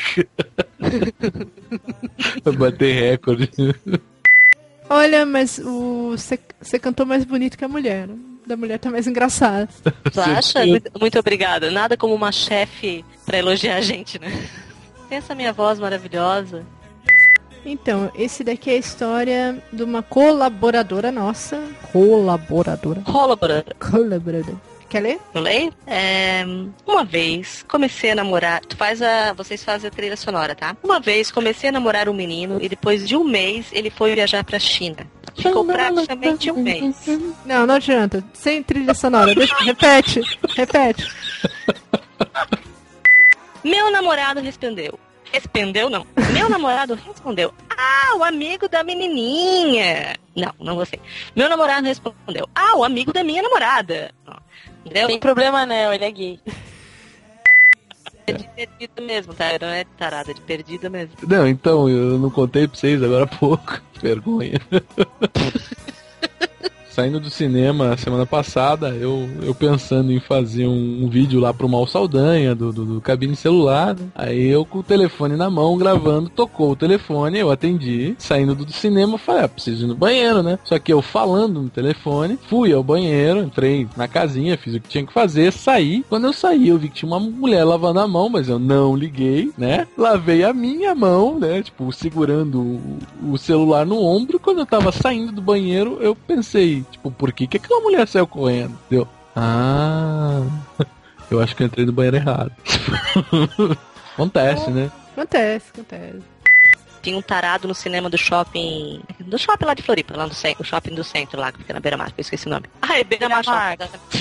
Vai bater recorde. Olha, mas você cantou mais bonito que a mulher. Da mulher tá mais engraçada. Tu acha? Muito obrigada. Nada como uma chefe pra elogiar a gente, né? Pensa minha voz maravilhosa. Então, esse daqui é a história de uma colaboradora nossa. Colaboradora. Quer ler? Eu leio? Uma vez comecei a namorar. Vocês fazem a trilha sonora, tá? Uma vez comecei a namorar um menino e depois de 1 mês ele foi viajar pra China. Ficou praticamente 1 mês. Não adianta. Sem trilha sonora. Repete. Meu namorado respondeu. Respondeu, não. Meu namorado respondeu. O amigo da menininha. Não gostei. Meu namorado respondeu. O amigo da minha namorada. Entendeu? Tem problema não, ele é gay. É de perdida mesmo, tá? Não é tarada, é de perdida mesmo. Não, então, eu não contei pra vocês agora há pouco. Vergonha. Saindo do cinema semana passada, eu pensando em fazer um vídeo lá pro Mal Saldanha, do cabine celular. Aí eu com o telefone na mão, gravando, tocou o telefone, eu atendi. Saindo do cinema, falei, preciso ir no banheiro, né? Só que eu falando no telefone, fui ao banheiro, entrei na casinha, fiz o que tinha que fazer, saí. Quando eu saí, eu vi que tinha uma mulher lavando a mão, mas eu não liguei, né? Lavei a minha mão, né? Tipo, segurando o celular no ombro. Quando eu tava saindo do banheiro, eu pensei, tipo, por que aquela mulher saiu correndo? Deu. Eu acho que eu entrei no banheiro errado. Acontece, né? Acontece. Tinha um tarado no cinema do shopping lá de Floripa, lá no centro, o shopping do centro lá, que fica na Beira-Mar, eu esqueci o nome. É Beira-Mar.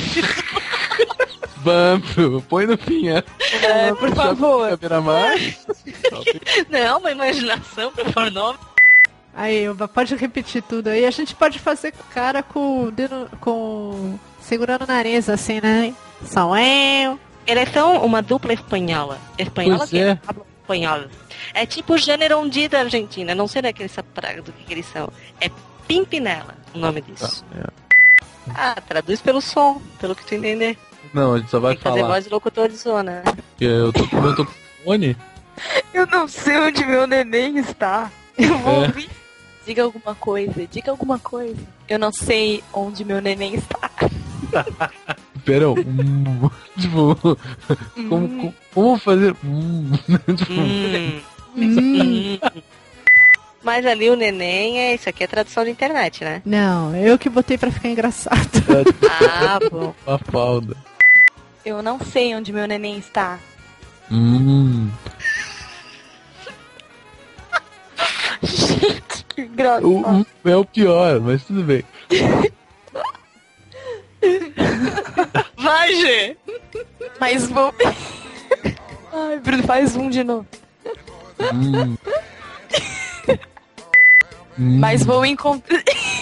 Vampo, põe no fim, por favor. Beira-Mar. Não, uma imaginação pra pôr nome. Aí, pode repetir tudo aí. A gente pode fazer com o cara segurando o nariz, assim, né? São eu. Eles são uma dupla espanhola. Pois é. Espanhola. É tipo o Generondi da Argentina. Não sei daquele praga do que eles são. É Pimpinela o nome disso. Traduz pelo som, pelo que tu entender. Não, a gente só vai Tem que falar. fazer voz de locutor de zona. Eu tô com o meu telefone. Eu não sei onde meu neném está. Eu vou ouvir. Diga alguma coisa. Eu não sei onde meu neném está. Pera, tipo, como fazer? Mas ali o neném isso aqui é tradução de internet, né? Não, eu que botei pra ficar engraçado. Bom. A falda. Eu não sei onde meu neném está. Gente, que engraçado. É o pior, mas tudo bem. Vai, Gê! Mas vou... Ai, Bruno, faz de novo. Mas vou encontrar...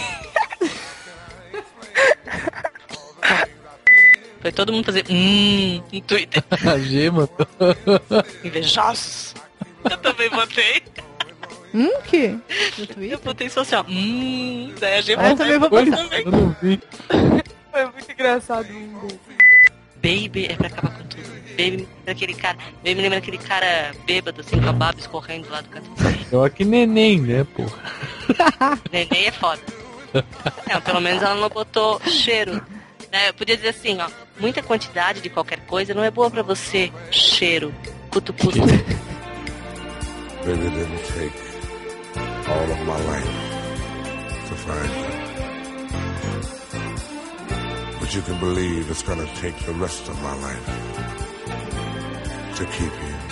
Foi todo mundo fazer no Twitter. A Gema. Invejosos. Eu também botei. Que? No Twitter? Eu botei só assim, ó. Daí a Gema eu também vou botar. Eu não vi. Foi muito engraçado. Baby é pra acabar com tudo. Baby me lembra aquele cara bêbado, assim, com a baba escorrendo lá do canto. Pior que neném, né, porra? Neném é foda. Pelo menos ela não botou cheiro. Né? Eu podia dizer assim, ó. Muita quantidade de qualquer coisa não é boa pra você. Cheiro. Cutu-cutu. Baby, it didn't take all of my life to find you. But you can believe it's gonna take the rest of my life to keep you.